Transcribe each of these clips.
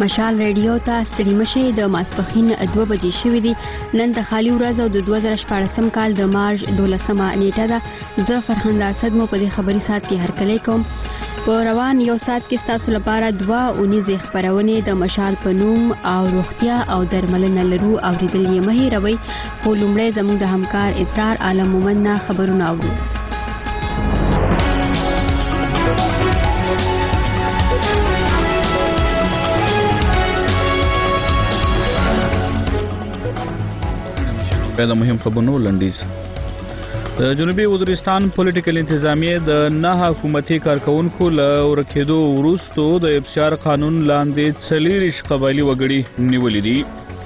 مشال ریډیو ته ستړي مشي د ماسپخین 2 بجې شوې دي. نن د خالي ورځ او د 2014 کال د مارچ 12مه نیټه ده. زه فرهنده اسد مو په دې خبري سات کې هرکلی کوم. په روان یو سات کې تاسو لپاره 2 اونیزې خبرونه د مشال په نوم او روغتیا او درملنه لرو اوریدل یې مه هیروئ. خو لومړی زموږ د همکار اسرار عالم مومند نه خبرونه اورو. د مهم خبرونو لنډیز. د جنوبي وزیرستان پولیټیکل انتظامیه د نه حکومتي کارکونکو له ورکېدو وروسته د افشار قانون لاندې 40 قبایلي وګړي نیولې دي.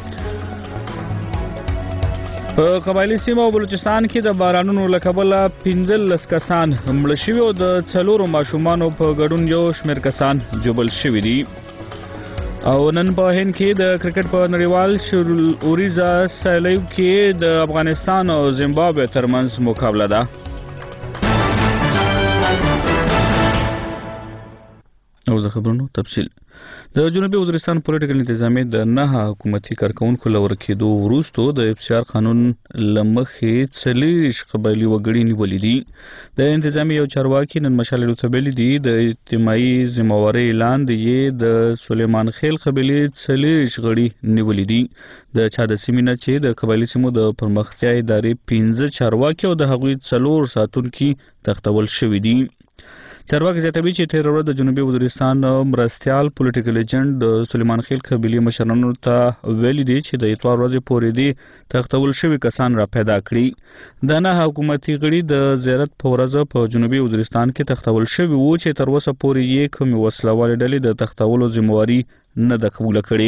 په قبایلي سیمه او بلوچستان کې د بارانونو له کبله 15 کسان مړ شوي او د 4 ماشومانو په ګډون یو شمېر کسان جوبل شوي دي. او نن په هند کې د کرکټ په نړیوال اوریزا سیالیو کې د افغانستان او زیمبابوې ترمنځ مقابله ده. او زه خبرونو تفصیل. د جنوبي وزیرستان پولیټیکل انتظامیه د نه حکومتي کارکونکو له ورکېدو وروسته د افشار قانون لمخې 40 قبایلي وګړي نیولې دي. د انتظامیه یو چارواکي نن مشال رتبېلي دي د اجتماعي ذمہوارۍ لاندې یې د سلیمان خیل قبیلې 40 غړي نیولې دي. د چا د سیمې نه چې د قبایلي سیمو د پرمختیا ادارې 15 چارواکي او د هغوی 4 ساتونکي تختول شوي دي. چارواکي زیاتوي چې تیر ورځ د جنوبي وزیرستان مرستیال پولیټیکل ایجنټ د سلیمان خیل قبیلې مشرانو ته ویلي دي چې د اتوار ورځې پورې دي تختول شوي کسان را پیدا کړي. د نه حکومتي غړي د زیارت په ورځ په جنوبي وزیرستان کې تختول شوي وو چې تر اوسه پورې یې کومې وسلوالې ډلې د تختولو ذمہواري نه ده قبوله کړې.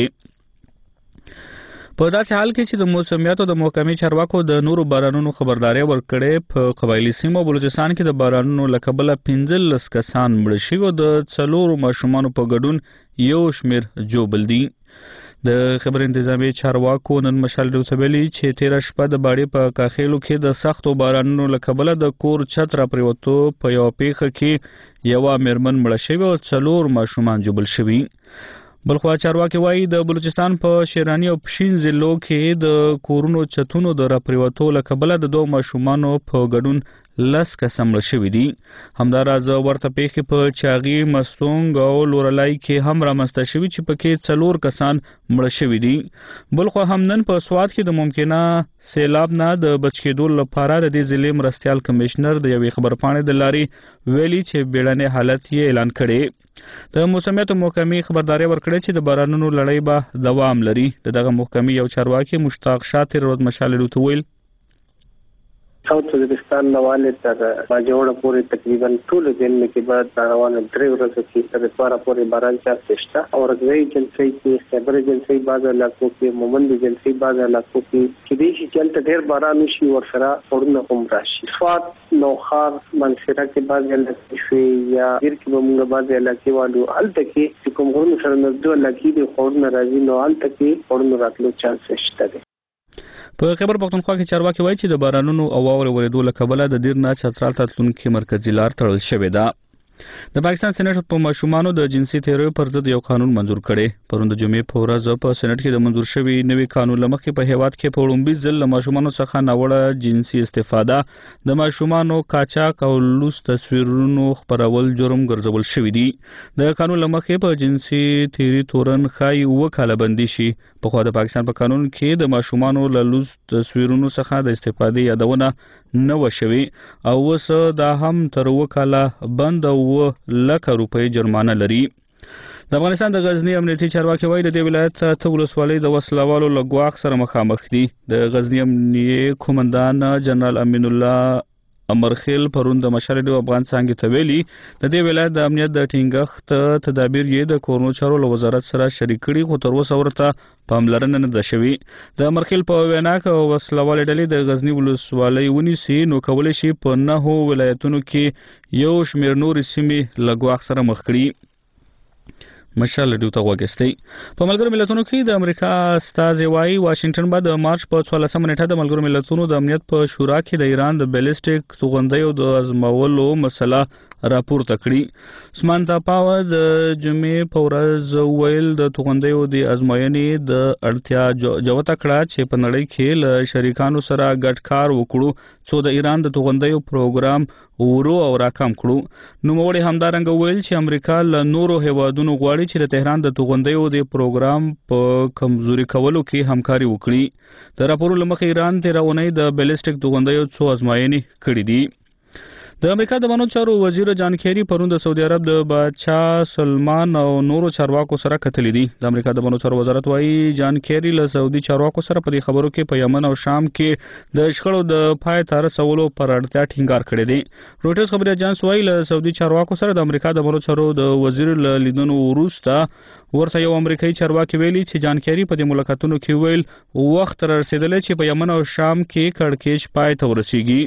په داسې حال کې چې د موسمیاتو د محکمې چارواکو د نورو بارانونو خبرداري ورکړې، په قبایلي سیمو بلوچستان کې د بارانونو له کبله 15 کسان مړ شوي او د 4 ماشومانو په ګډون یو شمېر جوبل دي. د خبر انتظامیه چارواکو نن مشال رتبېلي چې تیر شپه د باړې په کاخیلو کې د سختو بارانونو له کبله د کور چت را پریوتو په یو پیښه کې یو میرمن مړه شوې او 4 ماشومان جوبل شوي. بلخوا چارواکي وایي د بلوچستان په شیرانی او پښین ضلعو کې د کورونو چتونو د راپریوتو له کبله د 2 ماشومانو په ګډون 10 کسان مړه شوي دي. همداراز ورته پیښې په چاغي، مستونګ او لورلای کې هم رامنځته شوي چې پکې 4 کسان مړه شوي دي. بلخوا هم نن په سوات کې د ممکنه سیلاب نه د بچ کېدو لپاره د دې ضلع مرستیال کمشنر د یوې خبرپاڼې د لارې ویلي چې بیړنی حالت یې اعلان کړي. د موسمیاتو محکمې خبرداري ورکړې چې د بارانونو لړۍ به دوام لري. دغه محکمې یو چارواکي مشتاق شاه تیر ورځ مشال ریډیو ته ویل ساوث وزیرستان نواله تر باجوړ پورې تقریبا ټول ځینې کې بعد روانه 3 ورځې کې تر اتواره پورې باران چاستشتا او رغوی جنسي کې خبر جنسي بعض علاقو کې مومند جنسي بعض علاقو کې چې دې چې چلته ډېر باران شي ورسره اورونه هم راشي. سوات نوخار منصره کې بعض علاقې شي یا ډېر کې موږ بعض علاقې والو الته کې کوم غوړو سره نږدې علاقې دي خورونه راځي نو الته کې خورونه راتلو چانس شته. په خبر پښتونخوا کې چارواکي وایي چې د بارانونو او واورې ورېدو له کبله د دیر نه چترال ته تلونکي مرکزي لار تړل شوې ده. د پاکستان سېنات په ماشومانو د جنسي تیریو پر ضد یو قانون منظور کړي. پرون د جمعې په ورځ په سېنات کې د منظور شوی نوی قانون لمخې په هیواد کې په وړاندې ځل له ماشومانو څخه ناوړه جنسي استفاده، د ماشومانو قاچاق او لوس تصویرونو خپرول جرم ګرځول شوی دی. د قانون لمخې په جنسي تیری تورن خای 2 کاله بندي شي. په خو د پاکستان په قانون کې د ماشومانو له لوس تصویرونو څخه د استفادې یادونه نه وشوي او وس دا هم تر 2 کاله بند او 1,00,000 روپۍ جرمانه لري. د افغانستان د غزنی امنیتي چارواکي وایي د دې ولایت ته ولسوالۍ د وسلوالو له ګواښ سره مخامخ دي. د غزنی امنیتي قومندان جنرال امین الله امرخیل پرون د مشال ریډیو افغان څنګه ته ویلي د دې ولایت د امنیت د ټینګښت تدابیر یې د کورونو چارو له وزارت سره شریک کړي خو تر اوسه ورته پاملرنه نه ده شوې. د امرخیل په وینا کې وسلوالې ډلې د غزنی ولسوالۍ ونیسي نو کولی شي په 9 ولایتونو کې یو شمېر نور سیمې له ګواښ سره مخ کړي. مشال ډیو ته وګستي. په ملګرو ملتونو کې د امریکا استازي وايي واشنگټن بعد د مارچ په 14 نیټه د ملګرو ملتونو د امنیت په شورا کې د ایران د بیلسټیک توغندیو د ازمولو مسله راپورته کړي. سمانتا پاور د جمعې په ورځ ویل د توغندیو د ازموینې د اړتیا جوته کړه چې په نړۍ کې له شریکانو سره ګډ کار وکړو څو د ایران د توغندیو پروګرام ورو او راکم کړو. نو موږ همدارنګه ویل چې امریکا له نورو هیوادونو غواړي چې د تهران د توغندیو د پروګرام په کمزوري کولو کې همکاري وکړي. د راپور لمخې ایران تیر اونۍ د بیلسټیک توغندیو څو ازموینې کړې دي. د امریکا د بانو چارو وزیر جان کیری پرون د سعودي عرب د بادشاه سلمان او نورو چارواکو سره کتلې دي. د امریکا د بانو چارو وزارت وايي جان کیری له سعودي چارواکو سره په دې خبرو کې په یمن او شام کې د شخړو د پای ته رسولو پر اړتیا ټینګار کړی دی. رويټرز خبري اژانس وايي له سعودي چارواکو سره د امریکا د بانو چارو د وزیر له لیدنو وروسته ورته یو امریکایي چارواکي ویلي چې جان کیری په دې ملاقاتونو کې ویل وخت رسیدلی چې په یمن او شام کې کړکېچ پای ته ورسیږي.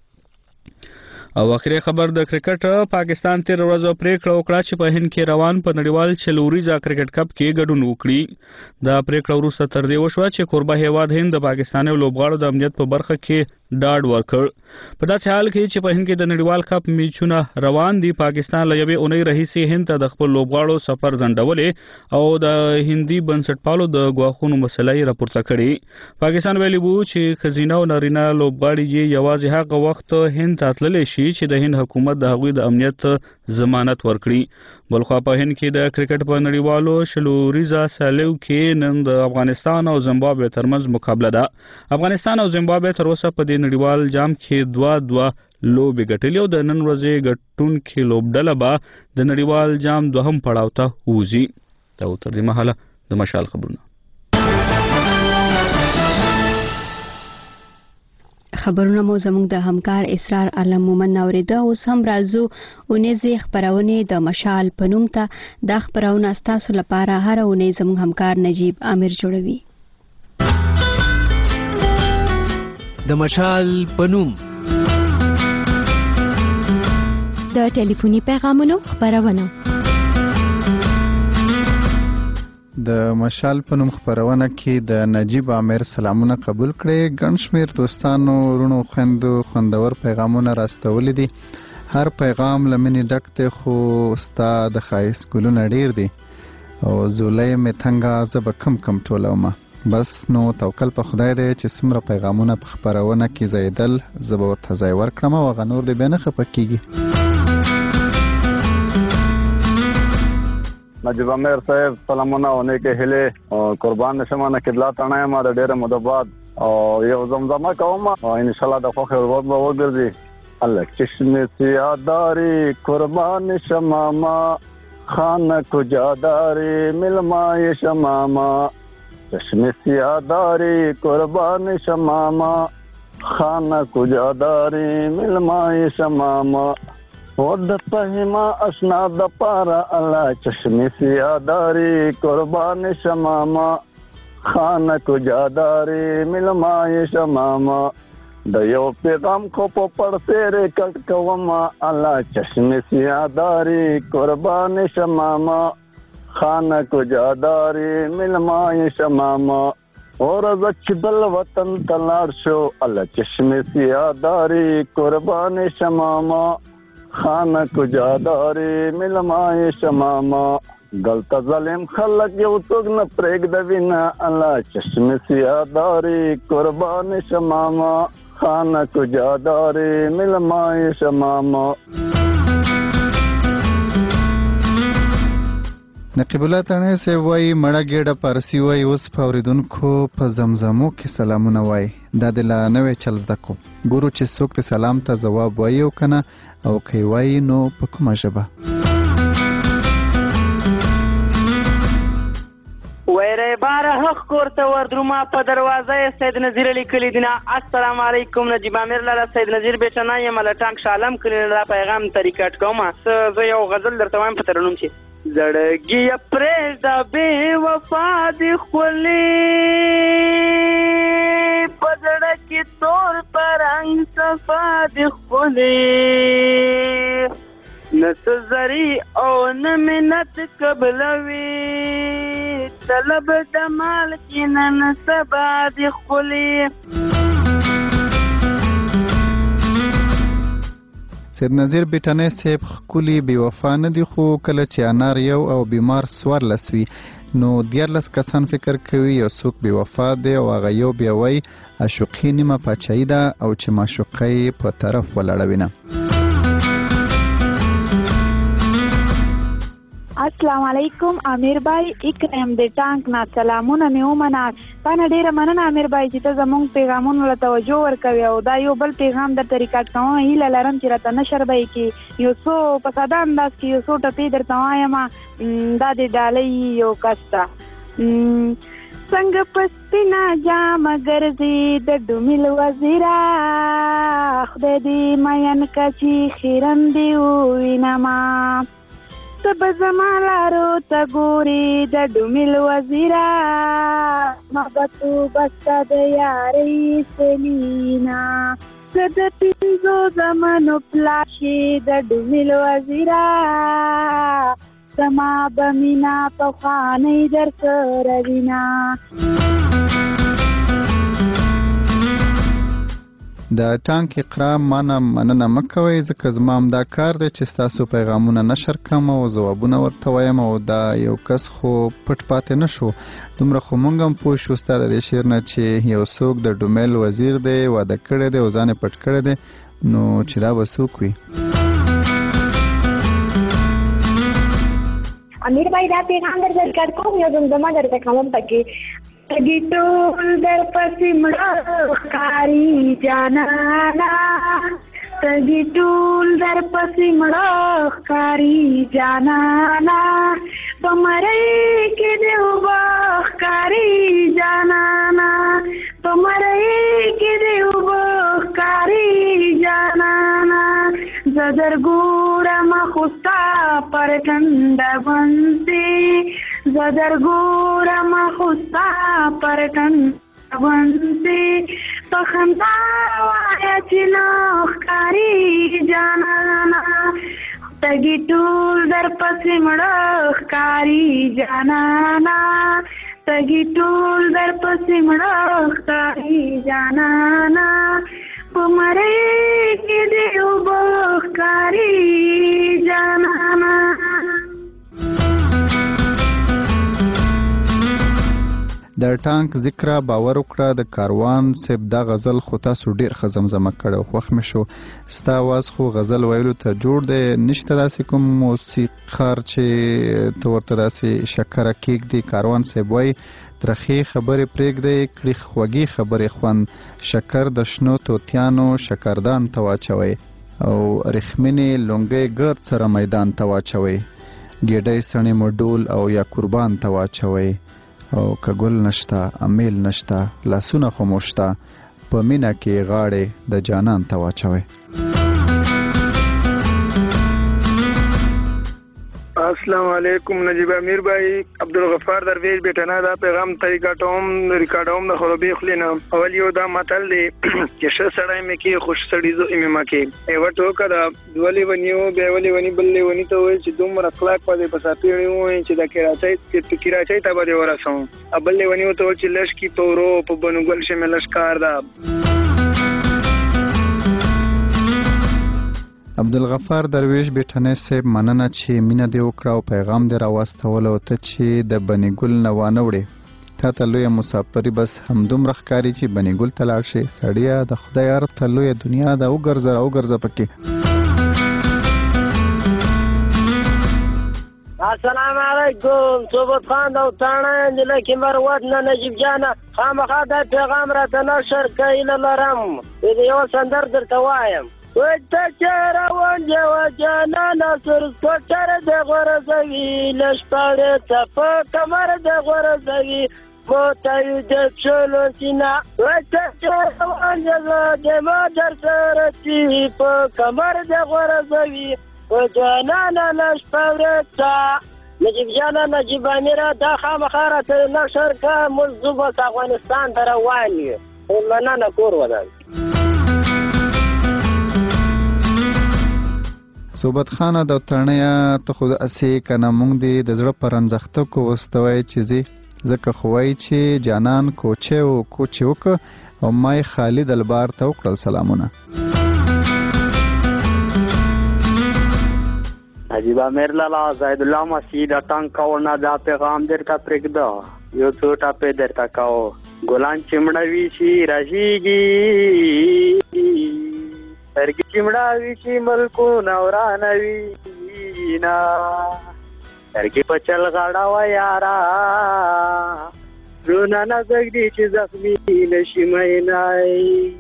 او اخیری خبر د کرکټ پاکستان تیر ورځ پریکړه وکړه چې په هند کې روان په نړیوال چلوریزا کرکټ کپ کې ګډون وکړي. دا پریکړه وروسته تر دې وشوه چې کوربه هیواد هند د پاکستاني لوبغاړو د امنیت په برخه کې ډاډ ورکړ. په داسې حال کې چې په هند کې د نړیوال کپ میچونه روان دي پاکستان له یوې اونۍ راهیسې هند ته د خپل لوبغاړو سفر ځنډولې او د هندي بنسټپالو د ګواښونو مسله راپورته کړې. پاکستان ویلي وو چې ښځینه او نارینه لوبغاړي یې یوازې هغه وخت هند ته تللی شي چې د هند حکومت د هغوی د امنیت ضمانت ورکړي. بلخوا په هند کې د کرکټ په نړیوالو شلوریزا سالیو کې نن د افغانستان او زیمبابوې ترمنځ مقابله ده. افغانستان او زیمبابوې تر اوسه په دې نړیوال جام کې 2-2 لوبې ګټلې او د نن ورځې ګټونکې لوبډله به د نړیوال جام دوهم پړاو ته ووځي. دا تر دې مهاله د مشال خبرونه. خبرونه مو زموږ د همکار اسرار علم مومن اوریده. اوس هم راځو اونیزه خبرونه د مشال پنوم ته د خبرونه تاسو لپاره هر اونۍ زموږ همکار نجیب عامر جوړوي. د مشال پنوم د ټلیفوني پیغامونو خبرونه. د مشال په نوم خبرونه کې د نجیب عامر سلامونه قبول کړي. ګڼ شمېر دوستانو ورونو خویندو خوندور پیغامونه راستولي دي. هر پیغام له مینې ډک دی خو ستا د ښایست ګلونه ډېر دي او زولۍ مې تنګه زه به کم ټولومه. بس نو توکل په خدای دی چې څومره پیغامونه په خبرونه کې ځایدل زه به ورته ځای ورکړم او هغه نور دې بیا نه خفه کېږي. نجیب عامر صاحب سلامونه او نیکې هیلې قربان نشم. نه قبله تڼه یم د ډېره موده بعد او یو زمزمه کوم او انشاءالله د خوښې ورځ به وګرځي. الک چشم سیاداری قربان شماما خانه کجاداری ملمای شماما چشم سیاداری قربان شماما خانه کجاداری ملمای شماما ود پهما اشنا د پارا الله چشمی سیاداری قربان شماما خانه کجاداری ملمای شماما د یو پیغام کو په پړسېره کټ کوما الله چشمی سیاداری قربان شماما خانه کجاداری ملمای شماما اور زچ بل وطن تلاړ شو الله چشمی سیاداری قربان شماما خانه کجاداری ملمای شماما غلط ظالم خلق یو څوک نه پرېږد وینا الله چشم سیاداری قربان شماما خانه کجاداری ملمای شماما. نقیب الله تڼۍ صاحب وایي مړه ګېډه پارسي وایي اوس په اورېدونکو په زمزمو کې سلامونه وایي. دا د لا نوې چل زده کو ګورو چې څوک د سلام ته ځواب وایي او که نه او که یې وایي نو په کومه ژبه. ویره بار حق کورته وردروما په دروازه سید نظیر علی کلی دینا. السلام علیکم نجیب عامر لاله سید نظیر بیٹنا یم له ټانک شالم کلی لا پیغام طریقټ کوم. زه یو غزل درته وایم په ترنم چې زړګي پرېږده بې وفا دې ښکلې په زړه کې تور په رنګ صفا دې ښکلې نه څه زری او نه منت قبلوي طلب د مال کې نن سبا د خولي. سید نظیر بیٹانی صاحب خکولی بی وفا نه دي خو کله چې انار یو او بیمار 14 وي نو 14 کسان فکر کوي یو څوک بی وفا دی او هغه یو بیا وای عاشقي نیمه پاچاهي ده او چې معشوقه په طرف ولاړوي نه. السلام علیکم امیر بای اکرم د ټانک نه سلامونه مې ومنه. تانه ډیره مننه امیر بای چې ته زموږ پیغامونو له توجه ورکوي او دا یو بل پیغام درته ریکارډ کوم. هیله لرم چې راته نشر به یې کړي یو څو په ساده انداز کې یو څو ټپې درته وایم. دا د ډالۍ یو کس ته څنګه په سپینه جامه ګرځي د ډومیل وزیره خدای دې مین که چې خیرن دې ووینما ته به زما لارو ته ګورې د ډومیل وزیره محبتو بسته د یارۍ سلینا زه د 5 زمنو پلاشې د ډومیل وزیره زما به مینا پخوانۍ در سره وینا. د ټانک اقرا مانه مننه مکوئ ځکه زما همدا کار دی چې ستاسو پیغامونه نشر کم او ځوابونه ورته وایم او دا یو کس خو پټ پاتې نه شو. دومره خو موږ هم پوه شو ستا د دې شعر نه چې یو څوک د ډومیل وزیر دی واده کړی دی او ځان یې پټ کړی دی نو چې دا به څوک وي. امیر بای دا پیغام درته ریکارډ کوم یو زمزمه درته کوم پکې تګي ټول در پسې مړه ښکاري جانانا تګي ټول در پسې مړه ښکاري جانانا په مرۍ کې دې اوبه ښکاري جانانا په مرۍ کې دې اوبه ښکاري جانانا زه درګورم خو ستا پر ټنډه باندې زه درګورم خو ستا پر ټنډه باندې په خندا وایه چې نه ښکاري جانانا تګي ټول در پسې مړه ښکاري جانانا تګي ټول در پسې مړه ښکاري جانانا په مرۍ کې دې اوبه ښکاري جانانا. د ټانک ذکر باور وکړه د کاروان صاحب دا غزل خو تاسو ډیر ښه زمزمه کړی او خوښ مې شو. ستا اواز خو غزل ویلو ته جوړ دی نشته داسې کوم موسیقار چې ته ورته داسې شکره کیږدي. کاروان صاحب وایي ترخې خبرې پرېږدئ کړي خوږې خبرې خوند شکر د شنو توتیانو شکردان ته واچوئ او رخمینې لونګۍ ګرد سره میدان ته واچوئ ګېډۍ سڼې مو ډول او یا قربان ته واچوئ او که ګل نشته امیل نشته لاسونه خو مو شته په مینه کې غاړې د جانان ته واچوئ. السلام علیکم نجیب امیر بھائی عبدالغفار درویش بیٹانا دا پیغام ریکارډوم د خرابې خولې نه. اول یو دا متل دی چې ښه سړی مې کې خوش سړي زه مې ما کې یوه ټوکه ده دولې ونیو بیا ولې ونی بل لیوني ته وویل چې دومره اخلاق به دې په ساپېړې ووایي چې د کراچۍ ته به دې ورسوم بل لیوني ورته وویل چې لشکي تورو په بنوګل شه مې لشکار ده. عبدالغفار درویش بیٹانی صاحب مننه چې مینه دې وکړه او پیغام دې راواستول او ته چې د بني ګل نه وانه وړې تا ته لویه مسافري بس همدومره ښکاري چې بني ګل ته لاړ شې سړیه د خدای ارض ته لویه دنیا ده وګرځه پکې. السلام علیکم صوبت خان او تاڼه انجلۍ کې مروت نه نجیب جانه خامخا دا پیغام راته نشر کوي لرم یو سندر درته وایم وتچر وانجو جانانا سر سکوچر د غرزوی لشپاړې ته کمر د غرزوی موتایو د چلو سینا وتچر وانجو د مادر سره تی په کمر د غرزوی جانانا لشپاړې ته نجیب جانا نجیب امیره دا خامخا راته نشر کا موضوع بس افغانستان ته روان یو مننه کور ودان. صوبت خان د تړنیا ته خو اسی کنه مونږ دی د زړه پرنځخته کو واستوي چې زکه خوای چې جانان کوچه او کوچه وک او مای خالد البار ته وکړل سلامونه. نجیب امیر لالا زید الله مسجد ټانګ کاونا دا پیغام درته پرېږده یو څو ټاپې درته کاو ګلان چمړوي شي راځيږي سترګې چمړاوي شي ملکو نورانوي نا سترګې په چل غاړه و یارا رونا نه زګدي چې زخمي نشي مینای.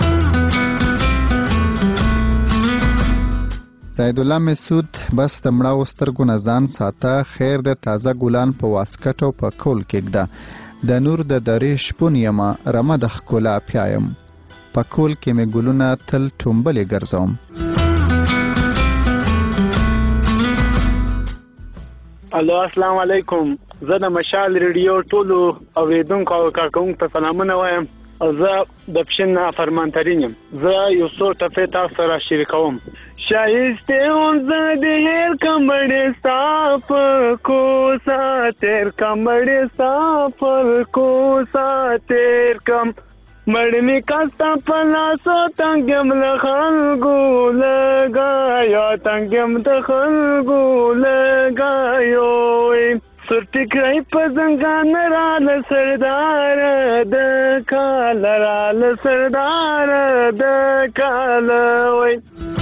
زید الله مسعود بس د مړاو سترګو نه ځان ساته خیر د تازه ګلان په واسکټ او په کول کېږده د نور د درې شپون یما رمه د ښکلا پیایم په کول کې مې ګلونه تل ټومبلې ګرځوم. الو السلام علیکم. زه د مشال ریډیو ټولو اوریدونکو او کارکونکو ته سلامونه وایم. زه د پښین فرمانترین یم. زه یو څو ټپې تاسو سره شریکوم. شایسته اونځ د هر کمړې صاف کو ساتر کمړې صاف کو ساتر کم مړمی کاستا پلاسو تنگم لخلګو لګایا تنگم د خلګو لګایو سرټی کړی په زنګان رال سردار د کال رال سردار د کال وای.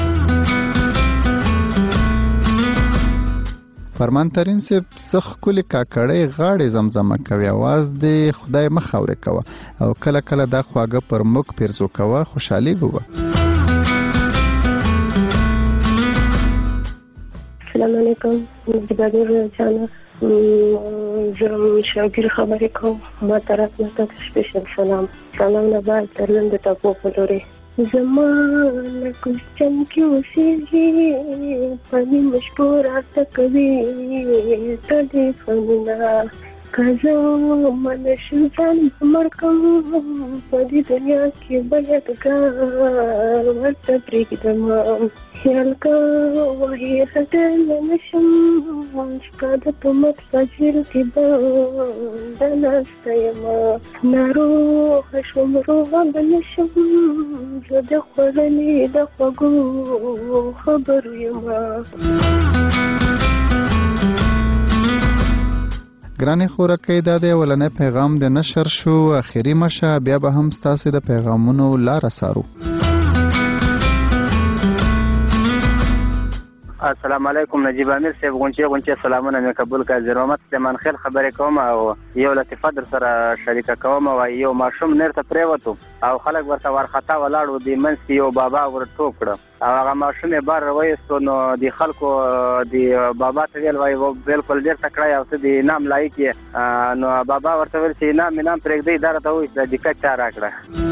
فرمانترین صاحب سخ کلی کاکړی غاړې زمزمه کوي आवाज دې خدای مخ اورې کوه او کله کله دا خواږه پر مخ پیرزو کوه خوشحالي بوه. السلام علیکم نجیب جانا زه شاګر خبرې کوم ما طرف نه تاسو سپیشل سلام نه بعد ترلند ټاپو په لوري زما لکوشچن کې اوسېږي پنی مشپور راته کوي ټلیفونونه که زه منه شم ځان مړ کوم په دې دنیا کې بلدګار ورته پرېږدم خیال کوه هېڅ نه شم ستا د تهمت فجر کې بنده ناسته یم ناروغه شوم روغه به نه شم زه د خوړلې د خوږو خبرو یم. ګرانې خورکۍ دا دی ولنی پیغام د نشر شو اخیری مشه بیا به هم ستاسې د پیغامونو لاره سارو. السلام علیکم نجیب امیر صاحب غونچه سلامونه مې قبول کړ. زه رحمت سلیمان خیل خبرې کوم او یو لطیفه در سره شریکه کوم او یو ماشوم نرته پریوتو او خلک ورته ورخطا ولاړو د منځ کې یو بابا ور ټوپ کړ او هغه ماشوم یې بار وایستو نو د خلکو د بابا ته ویل وای بالکل ډېر تکړه او څه د انعام لایق یې نو بابا ورته ویل چې انعام پرېږدئ دا راته وایي چې د دقت چا راکړه.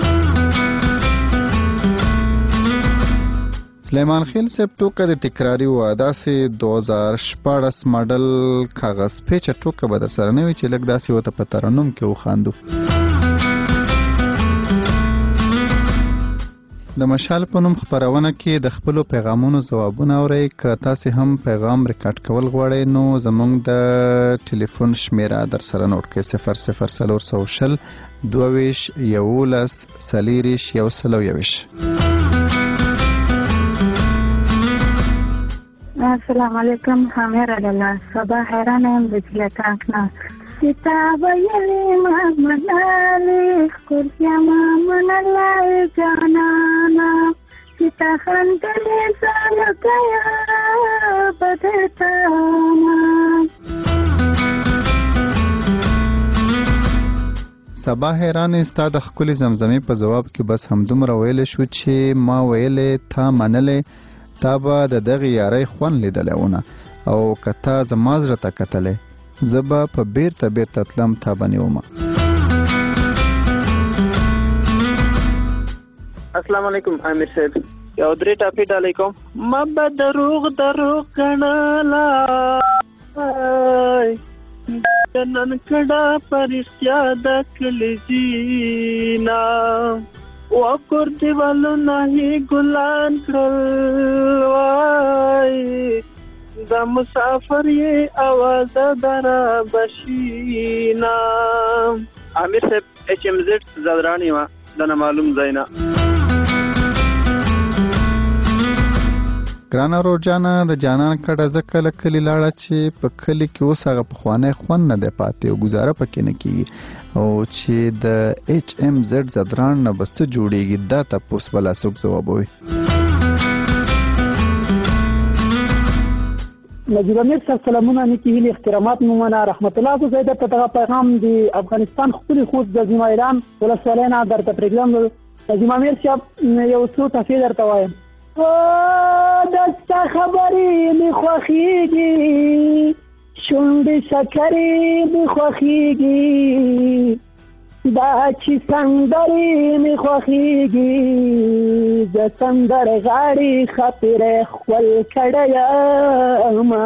سلیمان خیل صاحب ټوکه د تکراری و داسې 2014 ماډل کاغذ پیچه ټوکه به در سره نه وي چې لږ داسې ورته په ترنم کې وخاندو. د مشال په نوم خپرونه کې د خپلو پیغامونو ځوابونه اورئ. که تاسې هم پیغام ریکارډ کول غواړئ نو زموږ د ټلیفون شمیره در سره نوټ کړئ 00420 22 11 40 السلام علیکم حامر الله صبا حیران یم د چلتاکنا کتاب یې ما مناله کوریا ما مناله جانانا کتابن دې ځان کیا بدتانا. سبا حیران استا د خپل زمزمې په جواب کې بس همدومره ویل شو چې ما ویلې تا منلې تا به د دغه یارۍ خوند لیدلونه او که تا زما زړه ته کتلې زه به په بیرته تلم تا به نیومه. السلام علیکم امیر صاحب یو درې ټاپې ډالۍ کوم ما به دروغ ګڼله نن کډه پرشتیا د کلیجینا وکور دیوالو نه ګلان کړل وای د مسافر یې आवाज درا بشینا. امیر صاحب HMZ زدرانی وا د معلوم زینا. ګران اورجانا د جانان کډه زکل کلی لاړه چې په کلی کې اوس هغه په خوانه خوان نه دی پاتې او گزاره پکې نه کیږي او چې د HMZ زدران نه بس جوړیږي دا تاسو بلا څوک جواب وي. نجیب امیر صاحب سلامونه نیکی هیلی احترامات مومنه رحمت الله تو زیده تطغى پیغام دی افغانستان خپلی خود د زیما ایران ولسوالینا در تپریگلام نجیب امیر صاحب یو څو تفصیل درته وایم. دستا خبری می خوخیگی شوندی شکری می خوخیگی دا چی سندری می خوخیگی د سندر غاڑی خطر خول کڑیاما.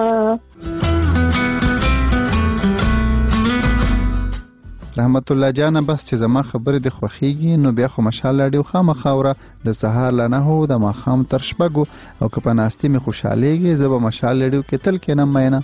رحمت الله جان بس چې زما خبرې د خوخیږي نو بیا خو مشاله ډیو خامخاوره د سهار لنه هو د ماخام تر شپږو او که په ناستې می خوشالېږي زه به مشاله ډیو کې تل کېنم مینه.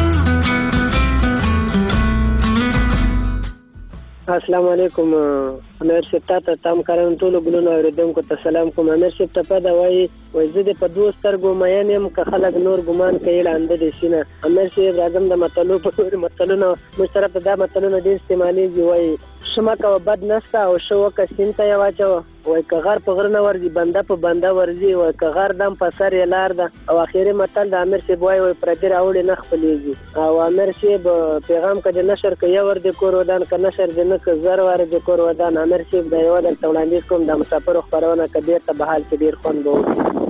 السلام علیکم امیر صاحب ته تام کاران ټول ګلونو اوریدونکو ته سلام کوم. امیر صاحب ته پد وای زه د په دوه سترګو مېن يم که خلک نور ګمان کوي لاندې دي شنه. امیر صاحب راځم د مطلب په مطلبونو مشترک دا مطلبونه ډیر استعمالي وای شمه کا بد نستا او شو کسین ته واچو وای که غر په غر نه ورځي بنده په بنده ورځي وای که غر دم په سر یې لار ده او اخیری مطلب د امیر صاحب وای پردې راوړي نه خپلېږي او امیر صاحب پیغام کده نشر کوي ور د کور ودان ک نشر د نه ک زر ور د کور ودان امیر صاحب د یو د تولاندې کوم د مسافر خبرونه کډیر ته بحال کې ډیر خوند وو.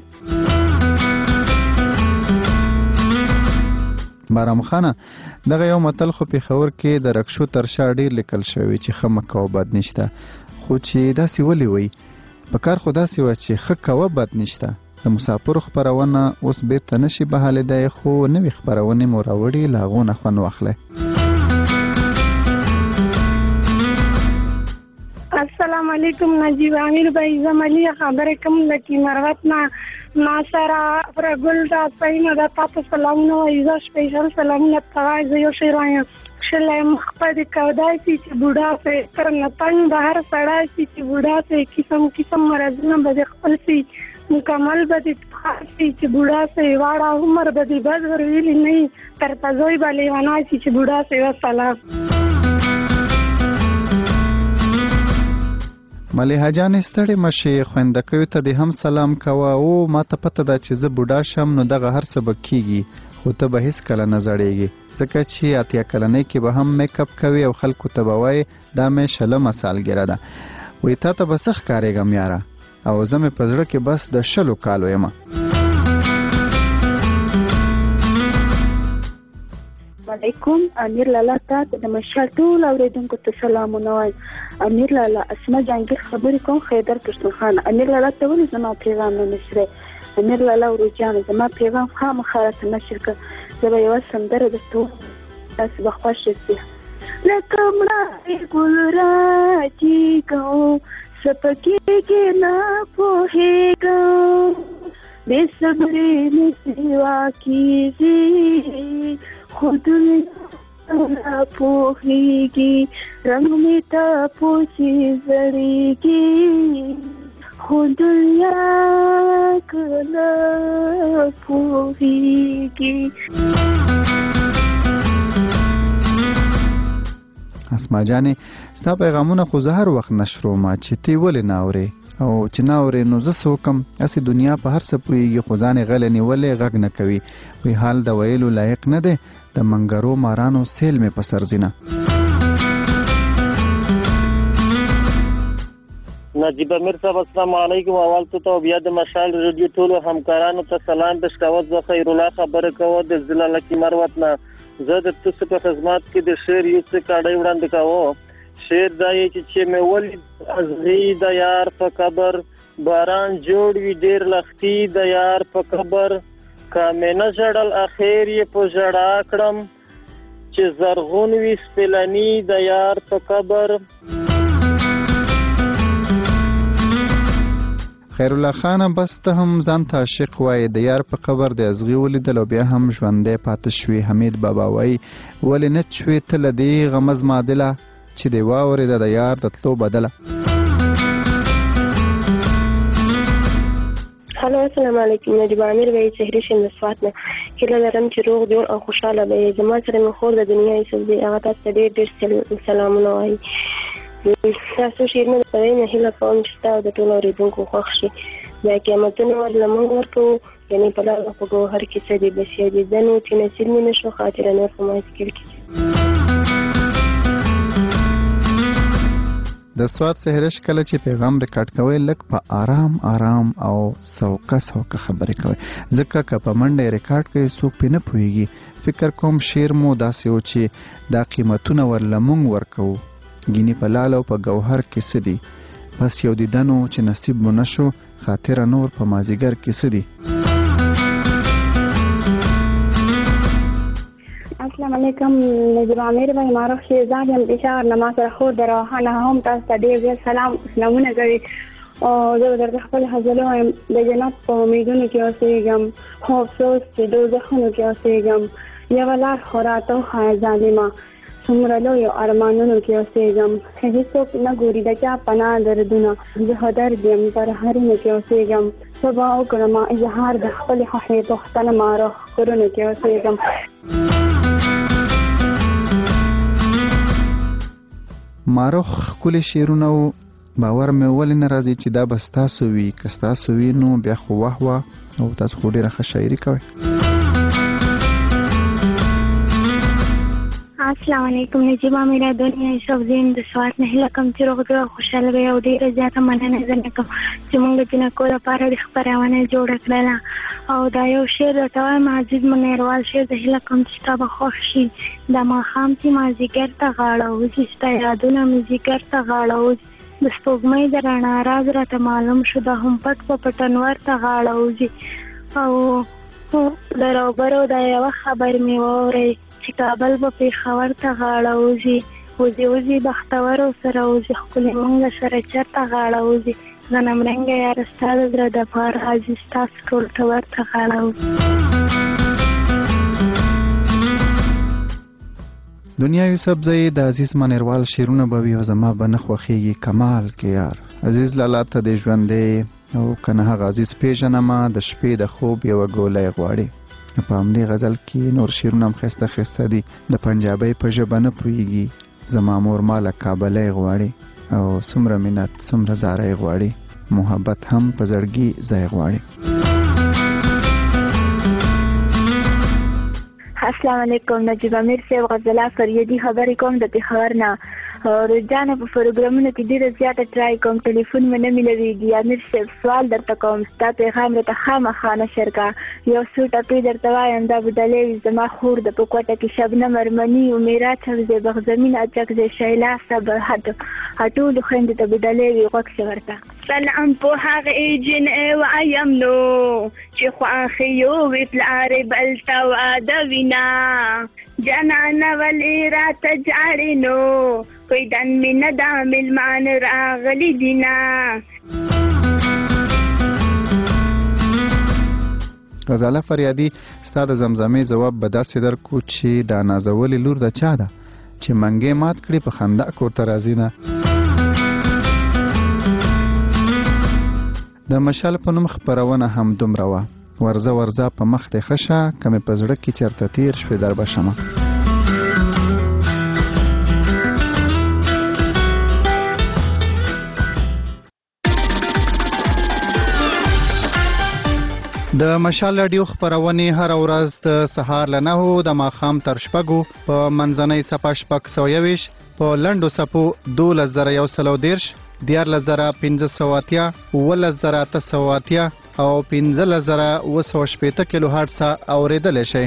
بارام خانه دغه یو متل خو په خبر کې د رکشو ترشا ډیر لیکل شوی چې خمک او بد نشته خو چې داسې ولي وي په کار خو داسې و چې خک او بد نشته. د مسافر خبرونه اوس بیرته نشي بهاله دی خو نوې خبرونه موراوړي لاغونه خون واخله. السلام علیکم نجیب امیر بھائی زمالی خبر کوم لکی مروتنا ناصرا فرګل دا پاینه دا تاسو سلامونه ایزا سپیشل سلامونه تاسو یو شی رایم شلم خپل کودای چې بوډا په کرن پنځ بهر سړای چې بوډا په قسم قسم مرزونه به خپل سي مکمل به چې بوډا په واړه عمر به بد ورېلی نه تر تاسو باندې ونه چې بوډا په سلام. ملیحه جان ستړي مشي خوندکوي ته د هم سلام کوه او ما ته پته ده چې زه بوډا شم نو دغه هر څه بکیږي خو ته به هیڅ کله نه زړېږي ځکه چې اتیا کلنۍ کې به هم میک اپ کوي او خلکو ته به وایي دا مې شلمه سالګره ده وایي تا ته به څه ښکارېږم یاره او زه مې په زړه کې بس د 10 کالو یم. علیکم امیر لالا ته د مشال ټول اوریدونکو ته سلامونه وایم. امیر لالا اسما جانګیر خبرې کوم خیدر پښتون خان. امیر لالا ته ولې زما پیغام نه نشره؟ امیر لالا ورجان زما پیغام خامخا ته نشر کړ. زه به یو سندره د تو تاسو به خوښ شئ. لکه مړه ګل راځي کو سپکې کې نه پوهېږم بې صبرې مې سوا کېږي خو دنیا نه پوهېږي رنګ مې ټاپو چې زړېږي خو دنیا کله پوهېږي. اسما جانې ستا پیغامونه خو زه هر وخت نشروم چې تی ولې نه اورې او چې نه اورې نو زه څه وکم هسې دنیا په هر څه پوهېږي خو ځان یې غلی نیولی غږ نه کوي وی حال د ویلو لایق نه دی د منګرو مارانو سیل مې په سر ځینه. نجیب امیر صاحب السلام علیکم اول ته بیا د مشال ریډیو ټولو همکارانو ته سلام د شکاوت زه خیر الله خبره کوم د ضلع لکی مروت نه. زه د تاسو په خدمت کې د شعر یو څه کاډی وړاندې کوم. شعر دا چې مې ولید ازغی د یار په قبر باران جوړ وی ډیر لختی د یار په قبر کامنه جړل اخیر یې په جړا کړم چې زرغون وی سپلنی د یار په قبر. خیر الله خان بس ته هم ځان ته عاشق وای د یار په قبر د ازغي ولیدل او بیا هم ژوندې پاتې شوې. حمید بابا وای ولې نه چوي تل دی غمز مادله چې دی واورې د یار د تلو بدله. هلو السلام علیکم. نجیب امیر وای چهرې شم د سوات نه. هیله لرم چې روغ جوړ او خوشاله به زما سره مې خور د دنیا یوسف دی هغه تاسو ته ډېر سلامونه وایي. تاسو شعرونه د کوي نه هیله کوم چې تاسو د ټولو اوریدونکو خوښ شي. دا قیامتونه ورله موږ ورکوو یعنې په لاره په ګوهر کې څه دي بس یادېدنو چې نصیب مې نه شو خاطره نور په ما ذکر کې. د سوات سهرش کله چې پیغام ریکارډ کوي لک په آرام آرام او سوکه خبرې کوي ځکه که په منډه ریکارډ کوي څوک پې نه پوهیږي. فکر کوم شعر مو داسې و چې دا قیمتونه ورله موږ ورکوو ګینې په لال او په ګوهر کې څه دي بس یو دیدنو چې نصیب مو نه شو خاطره نور په مازیګر کې څه دي. السلام علیکم. نجیب امیر بھائی معروف شهزاد یم پېښور نه ما سره خور د روحانه هم تاسو ته ډېر ډېر سلامونه کوي او زه درته خپل حاضرو یم د جنت په امیدونو کې اوسېږم خو افسوس چې دوزخونو کې اوسېږم یوه لار خو راته وښایه ظالمه څومره لویو ارمانونو کې اوسېږم هېڅوک نه ګوري د چا پناه دردونه زه خو درد یم پر هرونو کې اوسېږم څه به وکړم اظهار د خپلې خوښې پوښتنه معروف کورونو کې اوسېږم. معروف ښکلي شعرونه و باور مې ولې نه راځي چې دا به ستاسو وي که ستاسو وي نو بیا خو واه واه او تاسو خو ډېره ښه شاعري کوئ. السلام علیکم. نجیب امیر دنیا یوسف زین د سوات نه هیله کوم چې روغ جوړ خوشاله وي او ډېره زیاته مننه درنه کوم چې موږ د جنکو لپاره د خپرونه جوړه کړله او دا یو شعر درته وایم عزیز منیروال شعر د هیله کوم چې تا به خوښ شي. دا ماښام چې مازدیګر ته غاړه وځي ستا یادونه مې ځیګر ته غاړه وځي د سپوږمۍ د رڼا راز راته معلوم شو دا هم پټ په پټنور ته غاړه وځي او د روبرو دا یوه خبر مې واورئ چې کابل به پېښور ته غاړه وځي وځي بختورو سره وځي ښکلې مونږ سره چېرته غاړه وځي غنمرنګه یاره ستا د زړه د پاره عزیز ستاسو ټول ټور ته غاړه وځي. دنیا یوسف زئی د عزیز منیروال شعرونه به وي او زما به نه خوښېږي کمال کې یار عزیز لالا ته د ژوندې او که نه هغه عزیز پېژنمه د شپې د خوب یوه ګولی غواړي. په همدې غزل کې نور شعرونه هم ښایسته ښایسته دي. د پنجابۍ په ژبه نه پوهېږي زما مور ماله کابلی غواړي او څومره مینت څومره زاری غواړي محبت هم په زړګي ځای غواړي. السلام علیکم. نجیب امیر صاحب غزله فریدي خبرې کوم د پېښور نه. روزانه په پروګرامونو کې ډېره زیاته ټرای کوم ټلیفون مې نه میلوېږي. امیر صاحب سوال درته کوم ستا پیغام راته خامخا نشر کا یو څو ټپې درته وایم دا بدلې وي زما خور د په کوټه کې شبنم ارمني و میرا چغزې بغزمین اچکزې شیلا صبر هټولو خویندو ته بدلې وي غوږ شي ورته. سلام په هغې جنې وایم نو چې خواښې یو وي پلارې بل ته واده وینا جانانه ولې راته جاړې نو کویدن مې نه دا مېلمان راغلي دینه. غزاله فریادي ستا د زمزمې ځواب به داسې درکو چې دا نازولې لور د چا ده چې منګې مات کړي په خندا کور ته راځي نه. د مشال په نوم خپرونه هم دومره وه ورځه په مخ دې ښه شه که مې په زړه کې چېرته تېر شوې در به شمه. د مشال راډیو خپرونې هر ورځ د سهار له 9 د ماښام تر 6 په منځنۍ صفحه 621 په لنډو صفحو 12130 14580 11880 او 15780 کیلو هرتز اوریدل شي.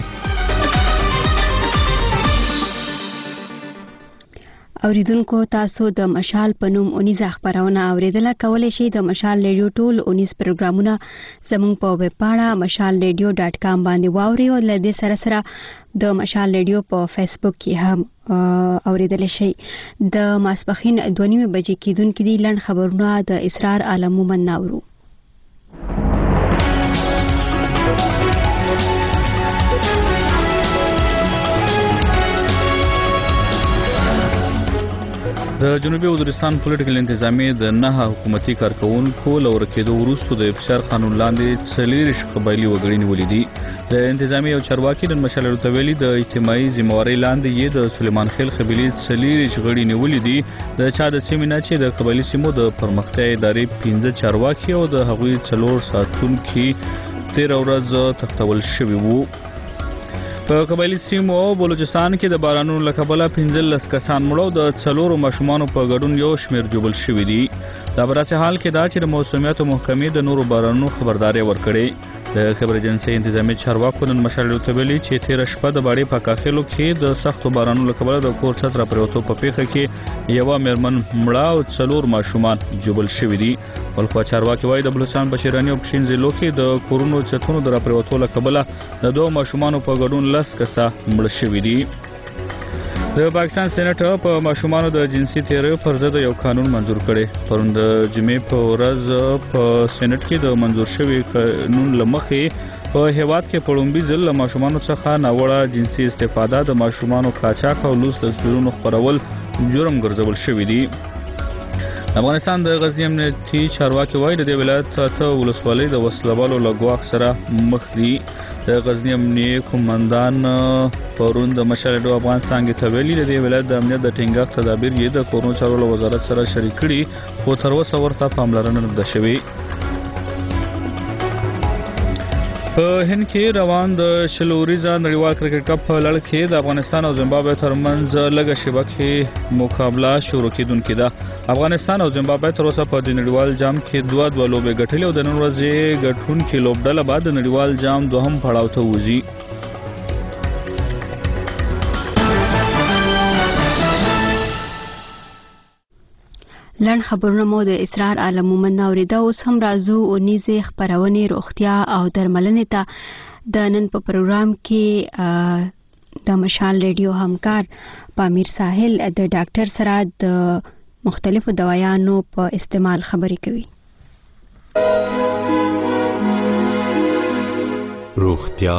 اوریدونکو تاسو د مشال په نوم 19 خبرونه اوریدل کولای شئ. د مشال ریډیو ټول 19 پروګرامونه زموږ په ویب پاڼه mashalradio.com باندې واوري او له دې سره د مشال ریډیو په فیسبوک کې هم اوریدل شئ. د ماسپخین 2:30 بجې کېدونکې دي لنډ خبرونه د اسرار عالم مومن ناورو. د جنوبي وزیرستان پولیټیکل انتظامیه د 9 حکومتي کارکونکو لور کېدو وروسته د افشار قانون لاندې 40 قبایلی وګړي نیولې دي. د انتظامیه او چارواکي د مشال رتبېلي د اجتماعي ذمہواري لاندې یې د سلیمان خیل قبیلې 40 غړي نیولې دي. د چا د سیمې نه چې د قبایلی سیمو د پرمختیا ادارې 15 چارواکي او د هغوی 4 ساتونکي 13 ورځې تختول شوي وو. په قبایلی سیمو او بلوچستان کې د بارانونو له کبله 15 کسان مړه او د 4 ماشومانو په ګډون یو شمېر جوبل شوي دي. دا په داسې حال کې دا چې د موسمیاتو محکمې د نورو بارانونو خبرداری ورکړې. د خبر ایجنسۍ انتظامی چارواکو نن مشال رتبېلي چې 13 شپه د باړې په کاخلو کې د سختو بارانونو له کبله د کور چھت را پریوتو په پیښه کې یو میرمن مړه او 4 ماشومان جوبل شوي دي. ولخوا چارواکي وایي د بلوچستان په شیراني او پښین ضلعو کې د کورونو چتونو د را پریوتو له کبله د 2 ماشومانو په ګډون 10 کسه مړه شوي دي. د پاکستان سېنات په ماشومانو د جنسي تیریو پر ضد یو قانون منزور کړي. پرون د جمعې په ورځ په سېنات کې د منزور شوی قانون لمخې په هیواد کې په لومړي ځل له ماشومانو څخه ناوړه جنسي استفاده د ماشومانو قاچاق او لوس تصویرونو خپرول جرم ګرځول شوی دی. افغانستان د غزنی امنیتي چارواکي وایي د دې ولایت ته ولسوالۍ د وسلوالو له ګواښ سره مخ دي. د غزنی امنیتي قومندان پرون د مشال ډو افغان څنګه ته ویلي د دې ولایت د امنیت د ټینګښت تدابیر یې د کورونو چارو وزارت سره شریک کړي خو تر اوسه ورته پاملرنه نه ده شوې. په هند کې روان د شلوریزا نړیوال کرکټ کپ په لړ کې د افغانستان او زیمبابوې ترمنځ لږه شیبه کې مقابله شروع کېدونکې ده. افغانستان او زیمبابوې تر اوسه په د نړیوال جام کې 2 لوبې ګټلې او د نن ورځې ګټونکې لوبډله بعد د نړیوال جام دوهم پړاو ته وځي. لړ خبرونه مو د اسرار عالم مومن اوریدا. اوس هم راځو او نيزه خبرونه روغتیا او درملنې ته. د نن په پروګرام کې د مشال ریډیو همکار پامیر ساحل د ډاکټر سره د مختلفو دوايانو په استعمال خبرې کوي. روغتیا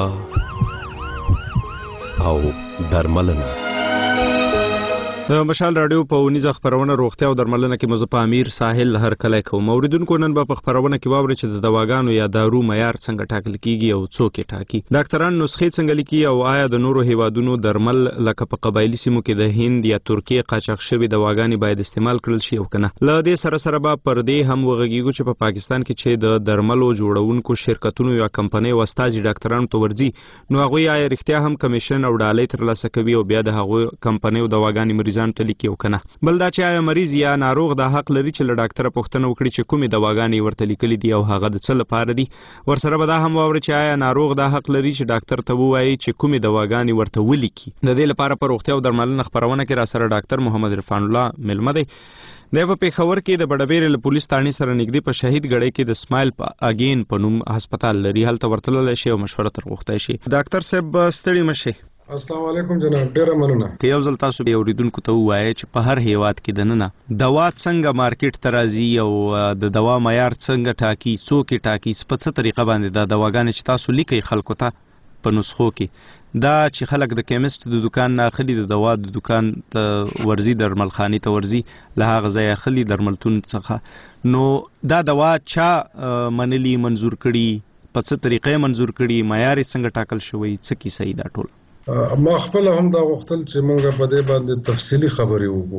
او درملنه. د مشال رادیو په ونیزه خبرونه روغتیا او درملنه کې مزه پامیر ساحل هر کله کوم. اوریدونکو نن په خبرونه کې واوري چې د دواګانو یا دارو معیار څنګه ټاکل کیږي او څوک یې ټاکي. ډاکټران نسخې څنګه لیکي او آیا د نورو هیوادونو درمل لکه په قبایلی سیمو کې د هند یا ترکیه قاچاق شوی دواګانې باید استعمال کړل شي او کنه. له دې سره به پر دې هم وغږیږو چې په پاکستان کې چې د درملو جوړونکو شرکتونو یا کمپنۍ واستازي ډاکټرانو ته ورځي نو هغه یا رښتیا هم کمیشن او ډالۍ ترلاسه کوي او بیا د هغه کمپنۍ دواګانې ځان تلیکي او کنه. بل دا چې آیا مریض یا ناروغ د حق لري چې له ډاکټره پوښتنه وکړي چې کومې دواګانې ورته لیکلي دي او هغه د څه لپاره دي. ورسره به دا هم واوري چې آیا ناروغ د حق لري چې ډاکټر ته ووایي چې کومې دواګانې ورته ولیکي. د دې لپاره په روغتیا او درملنه خبرونه کې را سره ډاکټر محمد عرفان الله ملمه دی. د پېښور کې د بډبېر له پولیس تانی سره نږدې په شهید غړې کې د سمایل اگین په نوم هسپتال لري. هلته ورتلل شي او مشوره تر غوښتای شي. ډاکټر صاحب ستړي مشه. السلام علیکم جناب، ډیره مننه. که یو ځل تاسو به اوریدونکو ته ووایي چې په هر هیواد کې دننه دوا څنګه مارکیټ ته راځي او د دوا معیار څنګه ټاکي، څوک یې ټاکي، په څه طریقه باندې دا دواګانې چې تاسو لیکي خلکو ته په نسخو کې دا چې خلک د کیمست د دکان نه اخلي د دوا د دکان ته ورزي درملخانې ته ورزي له هغه ځای اخلي درملتون څخه، نو دا دوا چا منلي منظور کړي، په څه طریقې منظور کړي، معیار څنګه ټاکل شوی، څه کیسه ای دا ټول؟ ما خپل هم دا غوښتل چې موږ په دې باندې تفصیلی خبرې وکړو.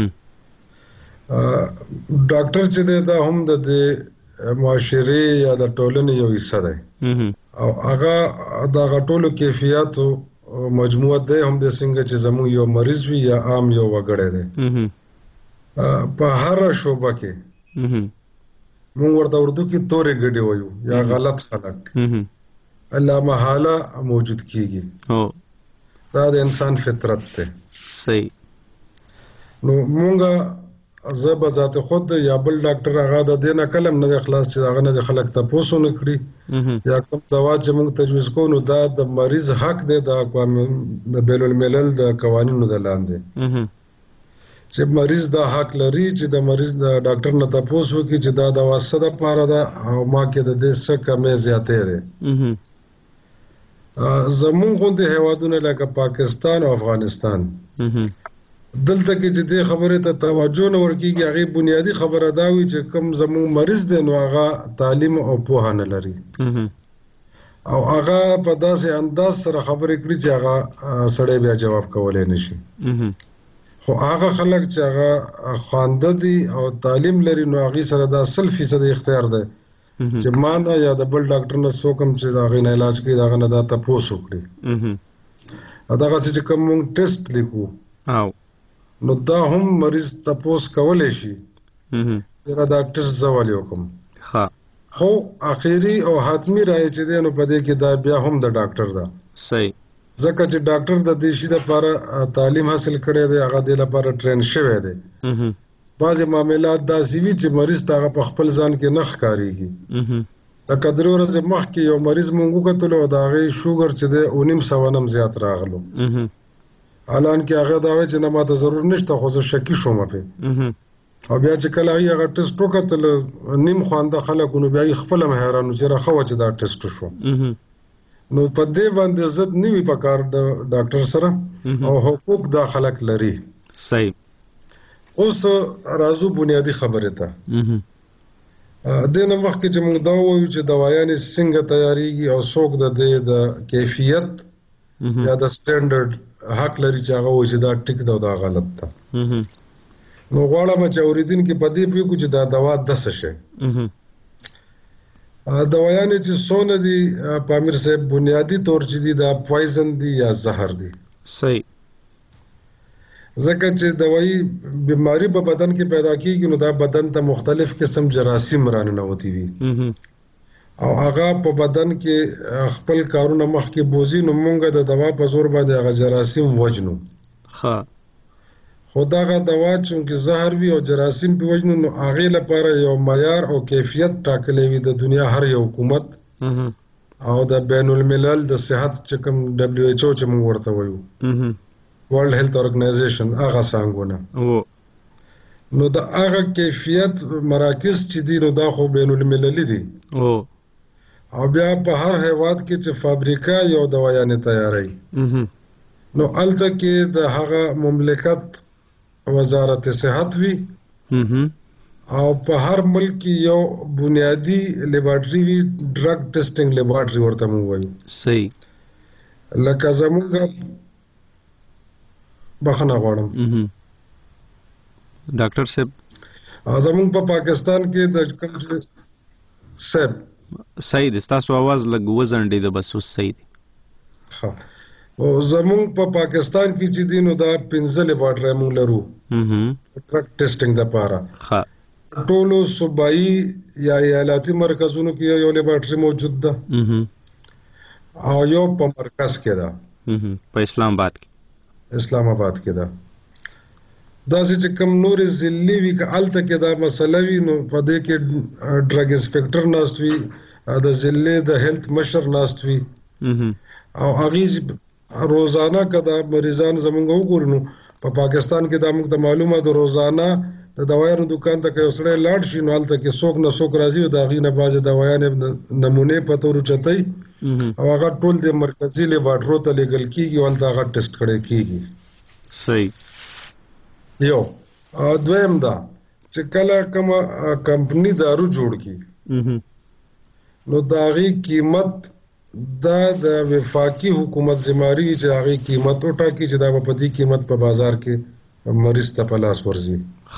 ډاکټر چې دا هم د معاشري یا د ټولنې یو حصہ دی او هغه د غټولو کیفیتو مجموعه ده هم د څنګه چې زموږ یو مریض وي یا عام یو وګړی دی په هر شوبه کې موږ ورته اردو کې تورې ګډې وایو یا غلط خلک الله محاله موجود کیږي. دا د انسان فطرت ده. صحیح. نو مونږه زه به ذات خود یا بل ډاکټر هغه د دې نه کلم نه خلاص چې هغه نه خلک تاسو نه کړی یا کوم دوا چې مونږ تجویز کوو نو دا د مریض حق دی د اقوام د بین الملل د قوانینو د لاندې چې مریض دا حق لري چې د مریض د ډاکټر نه تاسو وکړي چې دا دوا څه د پاره ده او ما کې د دې څه کمې زیاتې ده. زمون غوندې هیوادونه لکه پاکستان او افغانستان دلته کې چې دې خبره ته توجه نه ورکیږي هغه بنیادی خبره دا وي چې کوم زموږ مریض دی نو هغه تعلیم او پوهه نه لري او هغه په داسې انداز سره خبرې کړي چې هغه سړی بیا جواب کولای نشي خو هغه خلک چې هغه خوانده دي او تعلیم لري نو هغه سره دا 100% اختیار دی چې ما نه یا د بل ډاکټر نه څوک هم چې هغه نه علاج کوي هغه نه دا تاسو وکړي دا چې کوم ټیسټ لیکو نو دا هم مریض تاسو کولای شي چې دا ټیسټ زوالي وکم خو اخیری او حتمی رائے چې دی نو په دې کې دا بیا هم د ډاکټر دا صحیح ځکه چې ډاکټر د دې شي لپاره تعلیم حاصل کړی دی هغه د لپاره ټرین شوی دی بعضې معاملات داسې وي چې مریض ته هغه په خپل ځان کې نه ښکارېږي لکه 3 ورځې مخکې یو مریض مونږ وکتلو او د هغې شوګر چې دی 9.5 نم زیات راغلو حالانکې هغه دا وایي چې نه ماته ضرور نشته خو زه شکي شوم پې او بیا چې کله هغه ټیسټ وکتل نیم خوانده خلک نو بیا یې خپل هم حیران و چې راښه وه چې دا ټیسټ شو نو په دې باندې ضد نه وي پکار د ډاکټر سره او حقوق دا خلک لري صحیح اوس راځو بنیادی خبره ته دنه وخت چې موږ دا وایو چې دوايانې څنګه تیاریږي او څوک د دې د کیفیت یا د سټانډرډ حق لري چې هغه وایي چې دا ټیک دا غلط ده نو غواړم چې اوریدونکو په دې پیګو چې دا دوا د څه شي دوايانې چې څونه دي پامیر صاحب بنیادی طور چې دي دا پوایزن دي یا زهر دي صحیح ځکه چې دوايي بیماری په بدن کې پیدا کیږي نو دا بدن ته مختلف قسم جراثیم راننوتي وي او هغه په بدن کې خپل کارونه مخ کې بوزي نو مونږ د دوا په زور باندې هغه جراثیم وجنو خو دغه دوا چې زهر وي او جراثیم په وجنو نو هغه لپاره یو معیار او کیفیت ټاکلې وي د دنیا هر یو حکومت او د بین الملل د صحت چې کوم WHO چې موږ ورته وایو ورلد هیلث ارګنایزیشن هغه څنګه نو د هغه کیفیت مراکز چې دي نو دا خو بین المللي دي او بیا په هر هیواد کې چې فابریکه یو دوايانې تیاري نو الته کې د هغه مملکت وزارت صحت وی او په هر ملک یو بنیادی لیبارټری وی ډرګ ټیسټینګ لیبارټری ورته مو وایو صحیح لکه زمونږ بخنه غواړم ډاکټر صاحب زمونږ په پاکستان کې د کوم صاحب صحیح د تاسو आवाज لګ وزنډې د بس صحیح دی ها او زمونږ په پاکستان کې چې دینو دا 15 لیبارټری مونږ لرو ډرګ ټیسټینګ لپاره ها ټولو صوبایي یا ایالتي مرکزونو کې یو لیبارټری موجود ده او یو په مرکز کې ده په اسلام آباد کې ده دا چې کوم نور ضلعي وی کالته کې دا مسله وی نو په دې کې ډرګ انسپکټر ناست وی د ضلع د هیلث مشر ناست وی او هغه روزانه کدا مریضان زمونږ وګورنو په پاکستان کې دا موږ ته معلومه ده روزانه د دوايانو دکان ته کې وسړی لاړ شي نو هلته کې څوک نه څوک راځي او د هغې نه بعضې دوايانې نمونې په تور اوچتئ او هغه ټول د مرکزي لیبارټرو ته لیږل کېږي او هلته هغه ټیسټ کړی کېږي صحیح یو دویم دا چې کله کومه کمپني دارو جوړ کړي نو د هغې قیمت دا د وفاقي حکومت ذمہواری چې هغې قیمت وټاکي چې دا به په دې قیمت په بازار کې مریض ته په لاس ورځي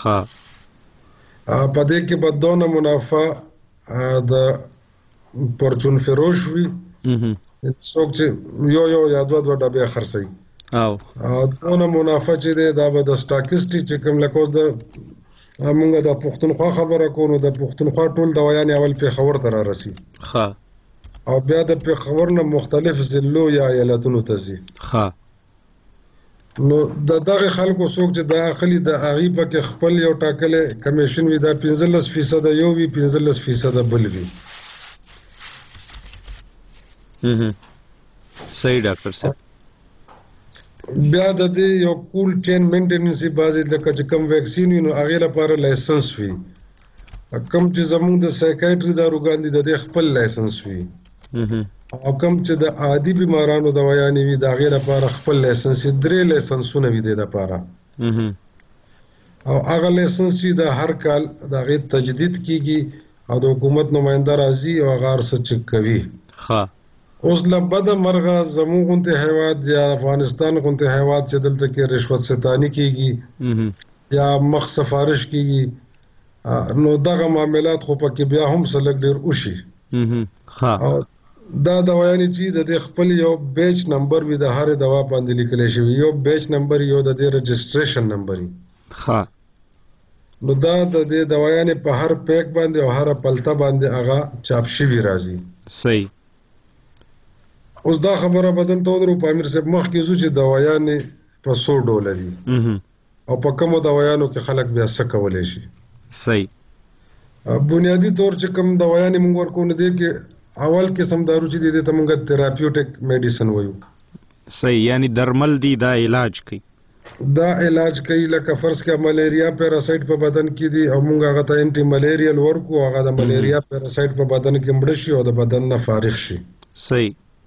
په دې کې به دونه منافع د پرچون فروش وي څوک چې یو یا دوه ډبې خرڅوي دونه منافع چې دی دا به د سټاکسټي چې کوم لکه اوس د موږ د پښتونخوا خبره کوو نو د پښتونخوا ټول دوايانې اول پېښور ته رارسي او بیا د پېښور نه مختلف ضلعو یا ایالتونو ته ځي نو دغه خلکو څوک چې دا اخلي د هغې پکې خپل یو ټاکلی کمیشن وي دا 15% یو وي 15% بل وي صحیح ډاکټر صاحب بیا د دې یو کول چین مینټیننس بعضې لکه چې کوم ویکسین وي نو هغې لپاره لایسنس وي کوم چې زموږ د سایکایټري داروګان دي د دې خپل لایسنس وي او کوم چې د عادي بیمارانو دوايانې وي د هغې لپاره خپل لایسنس 3 لایسنسونه وي د دې لپاره او هغه لایسنس چې د هر کال د غي تجدید کیږي او د حکومت نماینده راځي او هغه ارڅ چک کوي. اوس لبد مرغه زموږ غونته هیواد یا افغانستان غونته هیواد چې دلته کې رشوت ستانی کیږي یا مخ سفارش کیږي نو دغه معاملات خو پکې بیا هم سلګ ډیر وشي. دا دوايانې چې د خپل یو بیچ نمبر وي د هر دوا باندې لیکل شوی یو بیچ نمبر یو د رجسټریشن نمبر نو دا د دوايانې په هر پیک باندې او هر پلته باندې هغه چاپ شوی راځي. صحیح. اوس دا خبره بدل تو درو پامیر صاحب مخ کې زو چې دوايانې په $100 دي او په کومو دوايانو کې خلک بیا څه کولای شي. صحیح. بنیادی طور چې کوم دوايانې موږ ورکو نه دي کې اول قسم دارو چې دې ته موږ تھراپیوټک میډیسن وایو. صحیح. یعنی درمل دي دا علاج کوي. دا علاج کوي لکه فرض کړه ملیریا پیراسایت په بدن کې دي او موږ هغه ته انټي ملیریل ورکو هغه د ملیریا پیراسایت په بدن کې مړ شي او د بدن نه فارغ شي. صحیح.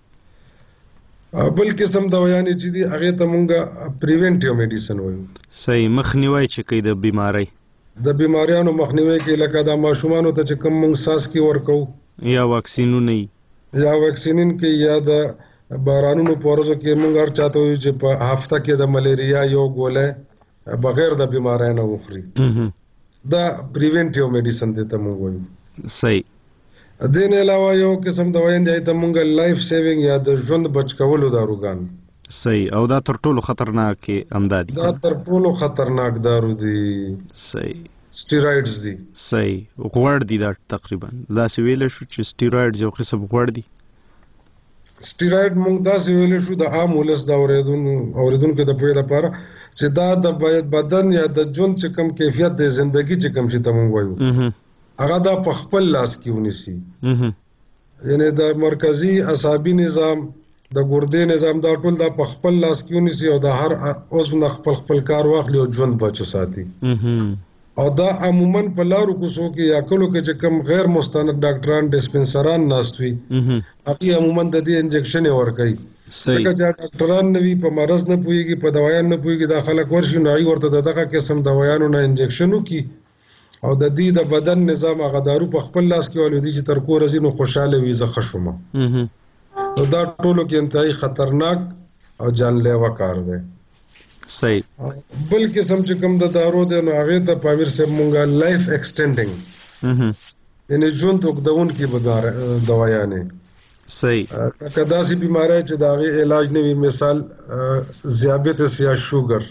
بل قسم دوايانې چې دي هغه ته موږ پریونټیو میډیسن وایو. صحیح. مخنیوي چې کوي د بیماری د بیماریانو مخنیوي کې لکه د ماشومانو ته چې کوم موږ ساس کې ورکو یا واکسینونه یا واکسینین کې یا د بارانونو پورزو کې موږ هر چاته وي چې په هفته کې د ملیریا یو ګوله بغیر د بیماری نه وخوري. دا پریونټیو میډیسن دي ته موږ وایو. صحیح. دین علاوه یو قسم دوايان دي ته موږ لایف سیوینګ یا د ژوند بچ کولو داروګان. صحیح. او دا تر ټولو خطرناک امدادي دا تر ټولو خطرناک دارو دي. صحیح. سټیراయిډز دي. صحیح. غوړ دي دا تقریبا دا سی ویل شو چې سټیراయిډز یو قسم غوړ دي. سټیراయిډ موږ دا سی ویل شو د عام ولس دا اوریدونکو د پوهې لپاره چې دا د بدن یا د ژوند چې کوم کیفیت د ژوندۍ چې کوم شي ته موږ وایو هغه دا په خپل لاس کې ونیسي. یعنی د مرکزی عصبي نظام د ګردې نظام دا ټول دا په خپل لاس کې ونیسي او د هر عضو نه خپل کار واخلي او ژوند بچو ساتي. او دا عموما په لارو کوڅو کې یا کلو کې چې کوم غیر مستند ډاکټران ډسپنسران ناستوي هغه عموما د دې انجکشن ورکوي. ځکه چې ډاکټران نوي په مرض نه پوهیږي په دوايان نه پوهیږي دا خلک ورشي نو هغه ورته دغه قسم دوايانو نه انجکشن وکي او د دې د بدن نظام هغه دارو په خپل لاس کې ولودي چې تر کور ازینو خوشاله وي زه خشومه. دا ټولو کې انتهایی خطرناک او جانلیوا کار دی. صحیح. بل قسم چې کوم د دارو دی نو هغه ته پامیر صاحب مونږه لایف ایکسټینډینګ یعنی ژوند وګدون کې دوايانې. صحیح. کدا سي بیماری چې دا غي علاج نه وي مثال ذیابیطس یا شوګر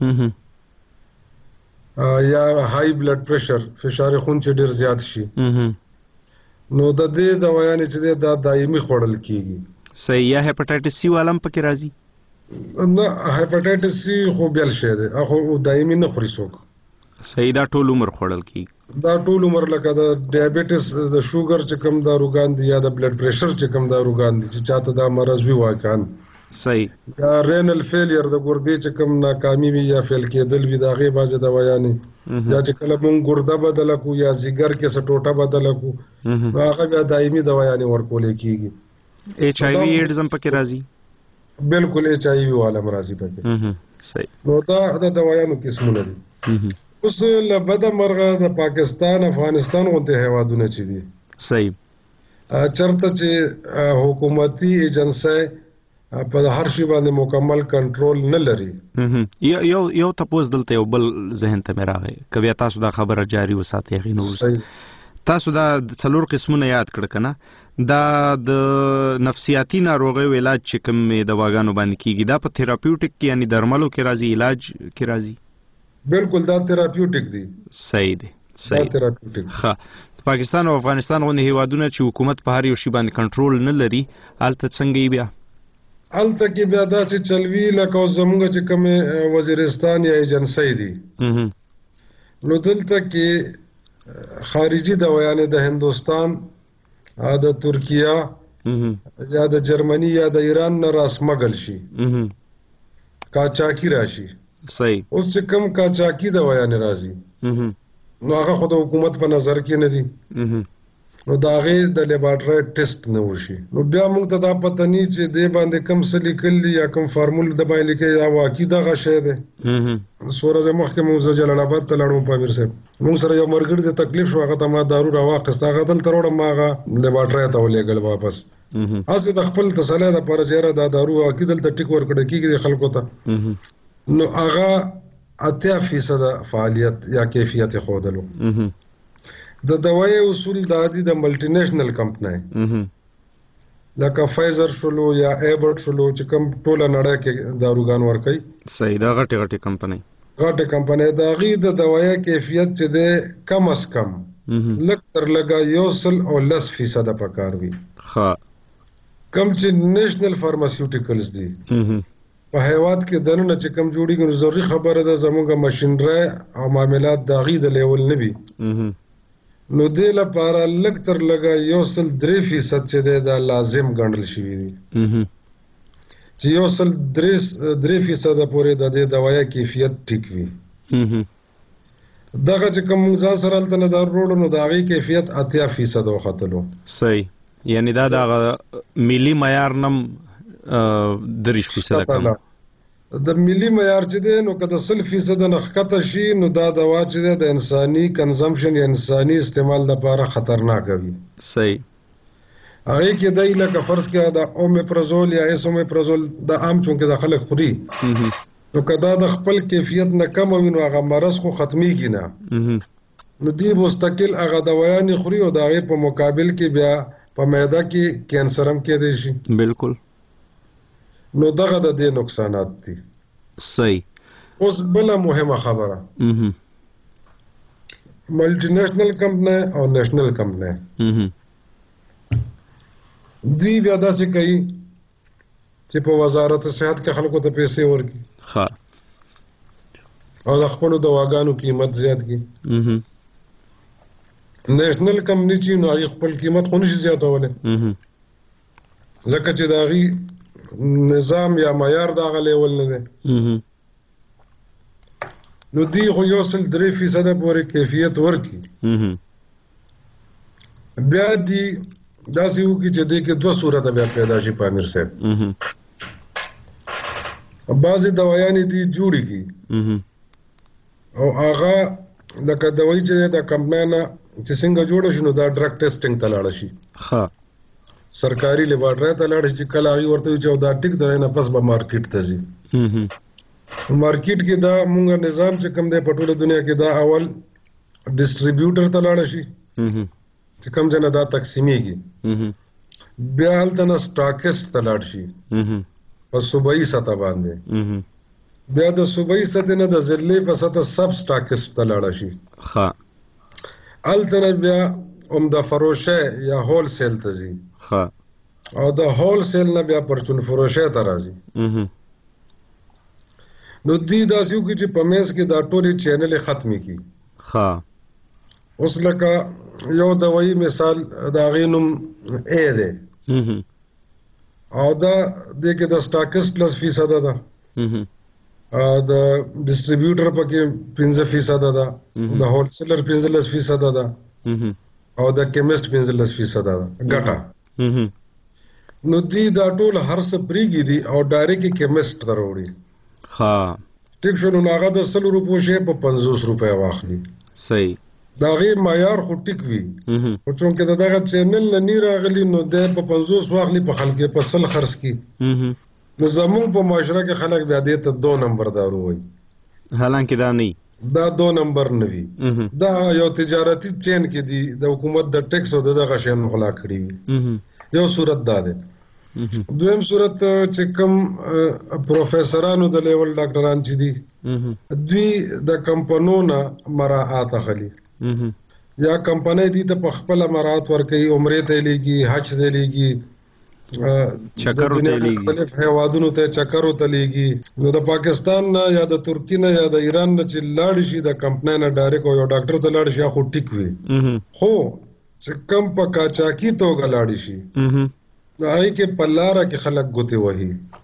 یا های بلډ پریشر فشار خون چې ډیر زیات شي نو د دې دوايانې چې دا دایمي خوړل کیږي. صحیح. یا هپاتایټس سی والم پکې راځي. نه هپاتایټس سی خو بل شی دی هغه دایمي نه خوري څوک. صحیح. دا ټول عمر خوړل کیږي. دا ټول عمر لکه د ډایابټیس د شوګر چې کوم داروګان دي یا د بلډ پریشر چې کوم داروګان دي چې چاته دا مرز وی واکان. صحیح. یا رینل فیلیر د ګردې چې کوم ناکامي وي یا فیل کېدل وي دا غي بازه دوايانې یا چې کله مونږ ګرده بدل کو یا زیګر کې سټوټه بدل کو هغه بیا دایمي دوايانې ورکول کیږي. ایچ آی وی ایډز هم پکې راځي. بالکل ایچ آی وی والا مرضی پکې. صحیح. نو دا د دوايانو قسمونه دي. اوس لبد مرغه د پاکستان افغانستان غونډه هیوادونه چي دي. صحیح. چرته چې حکومتي ایجنسی په هر شی باندې مکمل کنټرول نه لري. یو تاسو دلته یو بل ذهن ته راغی کبه تاسو دا خبره جاری وساتئ غینو تاسو دا څلور قسمونه یاد کړ کنه دا د نفسیاتی ناروغیو علاج چې کوم دواګانو باندې کیږي دا په تھراپیوټک کې یعنی درملو کې راځي علاج کې راځي. بالکل دا تھراپیوټک دی. صحیح دی. صحیح. دا تھراپیوټک. ها پاکستان او افغانستان غونډه هیوادونه چې حکومت په هر یو شی باندې کنټرول نه لري الته څنګه بیا الته کې بیا داسې چلوي لکه زمونږ چې کوم وزیرستان یا ایجنسی دي نو دلته کې خارجي دوايانې د هندوستان د ترکیه یا د جرمني یا د ایران نه راسمګل شي کاچاکی راشي. صحیح. اوس چې کوم کاچاکی دوايانې راځي نو هغه خو د حکومت په نظر کې نه دي نو دا غي د لیبارټری ټیسټ نه وشي نو بیا موږ ته دا پته نه چې د باندې کم څه لیکل یا کم فارمول د باندې لیکي یا واقعي دغه شی دی سورج مخکې موږ جلال آباد ته لاړو په امیر صاحب موږ سره یو مرګ د تکلیف شو هغه ته ما دارو راواخست هغه دل تروړم ماغه لیبارټری ته ولېګل واپس اسه د خپل تسلی د پر چیرې دا دارو واقعي دل ټیک ور کړی کیږي خلکو ته نو هغه 80% فعالیت یا کیفیت خودلو د دوايي اصول د عادي د ملټي نېشنل کمپنۍ لکه فایزر شلو یا ایبرټ شلو چې کوم ټوله نړۍ کې داروګان ورکوي صحیح دا غټه کمپنۍ دا غي د دوايي کیفیت چې د کم اس کم لک تر لګا 1% پکار وي ها کم چې نېشنل فارماسیوټیکلز دي په هیواد کې دنه چې کم جوړیږي نو ضروري خبره ده زموږه ماشينري او معاملات د غي د لیول نه وي نو دې لپاره لږ تر لږه 1.3% چې دا لازم ګڼل شوی دی چې 1.3% پورې د دې دوايي کیفیت ټیک وي دغه چې کوم ځان سره تل دا روړو نو دا غي کیفیت 80% وختلو صحیح یعنی دا د ملي معیار نم 3% کم د ملي معیار چې دی نو کله 100% نخکته شي نو دا دوا چې د انساني کنزمپشن یا انساني استعمال لپاره خطرناک وي صحیح هغه کې دای لکه فرض کې دا اومیپرازول یا اسومیپرازول د عام چونکه د خلک خوري نو کدا د خپل کیفیت نه کم وي نو هغه مرض خو ختمي کینا نو دی مستقل هغه دوايان خوري او دا غي په مقابل کې بیا په معده کې کینسر هم کې دي شي بالکل نو دغه د دې نقصانات دي صحیح اوس بل مهمه خبره ملټي نېشنل کمپنۍ او نېشنل کمپنۍ دوی بیا داسې کوي چې په وزارت صحت کې خلکو ته پیسې ورکړي ها او د خپل دواګانو قیمت زیات کړي نېشنل کمپنۍ چې نو خپل قیمت خو نشي زیاتوله ځکه چې دا غي نظام یا معیار دا غلیول نه دی نو دی خو 1.3% پورې کیفیت ورکی بیا دی داسې وکړي چې دې کې دوه صورت بیا پیدا شي په امیر صاحب بعضې دوایانې دي جوړې کی او هغه لکه دوایي چې د کمپنۍ نه چې څنګه جوړه شي نو دا ډرګ ټیسټینګ ته لاړه شي سرکاري لیبارټری ته لاړ شي چې کله هغه ورته چې دا ټیک دی نه پس به مارکیټ ته ځي مارکیټ کې دا مونږه نظام چې کوم دی په ټوله دنیا کې دا اول ډیسټریبیوټر ته لاړ شي چې کوم ځنه دا تقسیمیږي بیا هلته نه سټاکسټ ته لاړ شي په صوبایي سطح باندې بیا د صوبایي سطح نه د ضلعي په سطح سب سټاکسټ ته لاړ شي هلته نه بیا عمده فروشه یا هول سیل ته ځي او د هول سیل نه بیا پرچون فروشه ته راځي نو دی داسې وکړي چې په میز کې دا ټولې چینلې ختمې کړي اوس لکه یو دوایي مثال د هغې نوم ای دی او دا دې کې د سټاکسټ 10% ده د ډسټریبیوټر پکې 15% ده د هولسیلر 15% ده او د کیمست 15% ده ګټه نو دی دا ټول هر څه پریږي دي او ډایرکټ کیمست ته وروړي ټیک شو نو هغه د 100 روپو شی په 50 روپیا واخلي صحیح دا غي معیار خو ټیک وي او چونکه دغه چینل نه راغلی نو د په 50 واخلي په خلک په 100 خرڅ کی نو زموږ په معاشره کې خلک بیا دې ته 2 نمبر دارو وي حالانکه دا نه دا 2 نمبر نه وي دا یو تجارتي چین کې دي د حکومت د ټیکس او دغه شین مخلا کړی وي یو صورت دا ده دویم صورت چې کوم پروفیسورانو د لیول ډاکټران چې دي دوی د کمپنونو مراعات اخلي یا کمپنۍ دي ته په خپل مراعات ورکوي عمره ته لیږي حج ته لیږي چکر ته لیږي مختلف هیوادونو ته چکر ته لیږي نو د پاکستان نه یا د ترکی نه یا د ایران نه چې لاړ شي د کمپنۍ نه ډایرکټ یو ډاکټر ته لاړ شي خو ټیک وي خو چې کم په کاچاکی توګه لاړ شي هغه کې پلاره کې خلک ګوتې وهي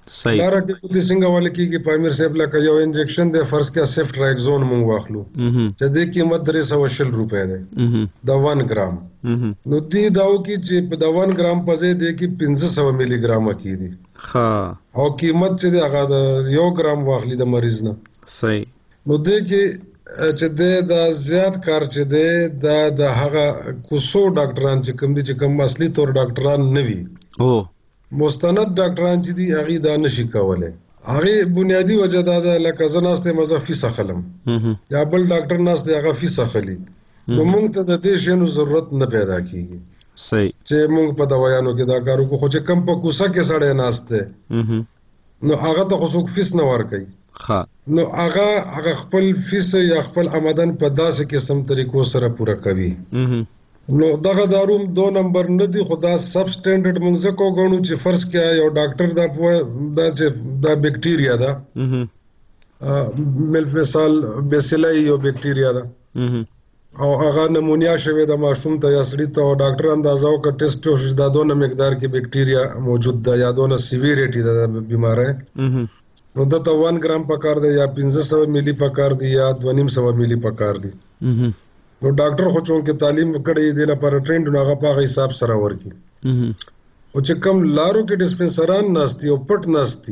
صحیح لاره کې د څنګه ول کېږي پامیر صاحب لکه یو انجکشن د فرض کې سیفټرایکزون مونږ واخلو چې د قیمت 320 روپے ده د 1 ګرام نو دی داو کې چې په د 1 ګرام په ځای د کې 500 ملي ګرام کېږي ها او قیمت چې هغه د 1 ګرام واخلي د مریض نه صحیح نو د کې چې د زیات کار چې د هغه کوسو ډاکټران چې کوم دي چې کوم اصلي تور ډاکټران نه وي او مستند ډاکټران چې دي هغه دا نشي کولای هغه بنیادی وجه دا ده لکه زناسته مزه فیس اخلم یا بل ډاکټر ناسته هغه فیس اخلي نو موږ ته د دې شنو ضرورت نه پیدا کیږي صحیح چې موږ په دوايانو کې دا کارو کو خو چې کم په کوسه کې سړی ناسته نو هغه ته خو فیس نه ورکي ها نو هغه خپل فیس یا خپل آمدن په داسې قسم طریقو سره پوره کوي نو دغه داروم 2 نمبر نه دی خدا سب سټانډرډ موږ کو غونو چې فرض کیا یو ډاکټر دا بیکټیریا دا ملفسال بیسیلای یو بیکټیریا دا او هغه نمونیا شوی د ماشوم ته یا سړی ته ډاکټر اندازو کا ټیسټ وشي دا دونه مقدار کې بیکټیریا موجود ده یا دونه سیویریټی ده بیماری نو دا 1 ګرام پکار دی یا 500 ملي پکار دی یا 250 ملي پکار دی نو ډاکټر خو چون کې تعلیم کړی دی لپاره ټرینډ نو هغه په حساب سره ورکی او چې کوم لارو کې ډسپنسران ناشتي او پټ ناشتي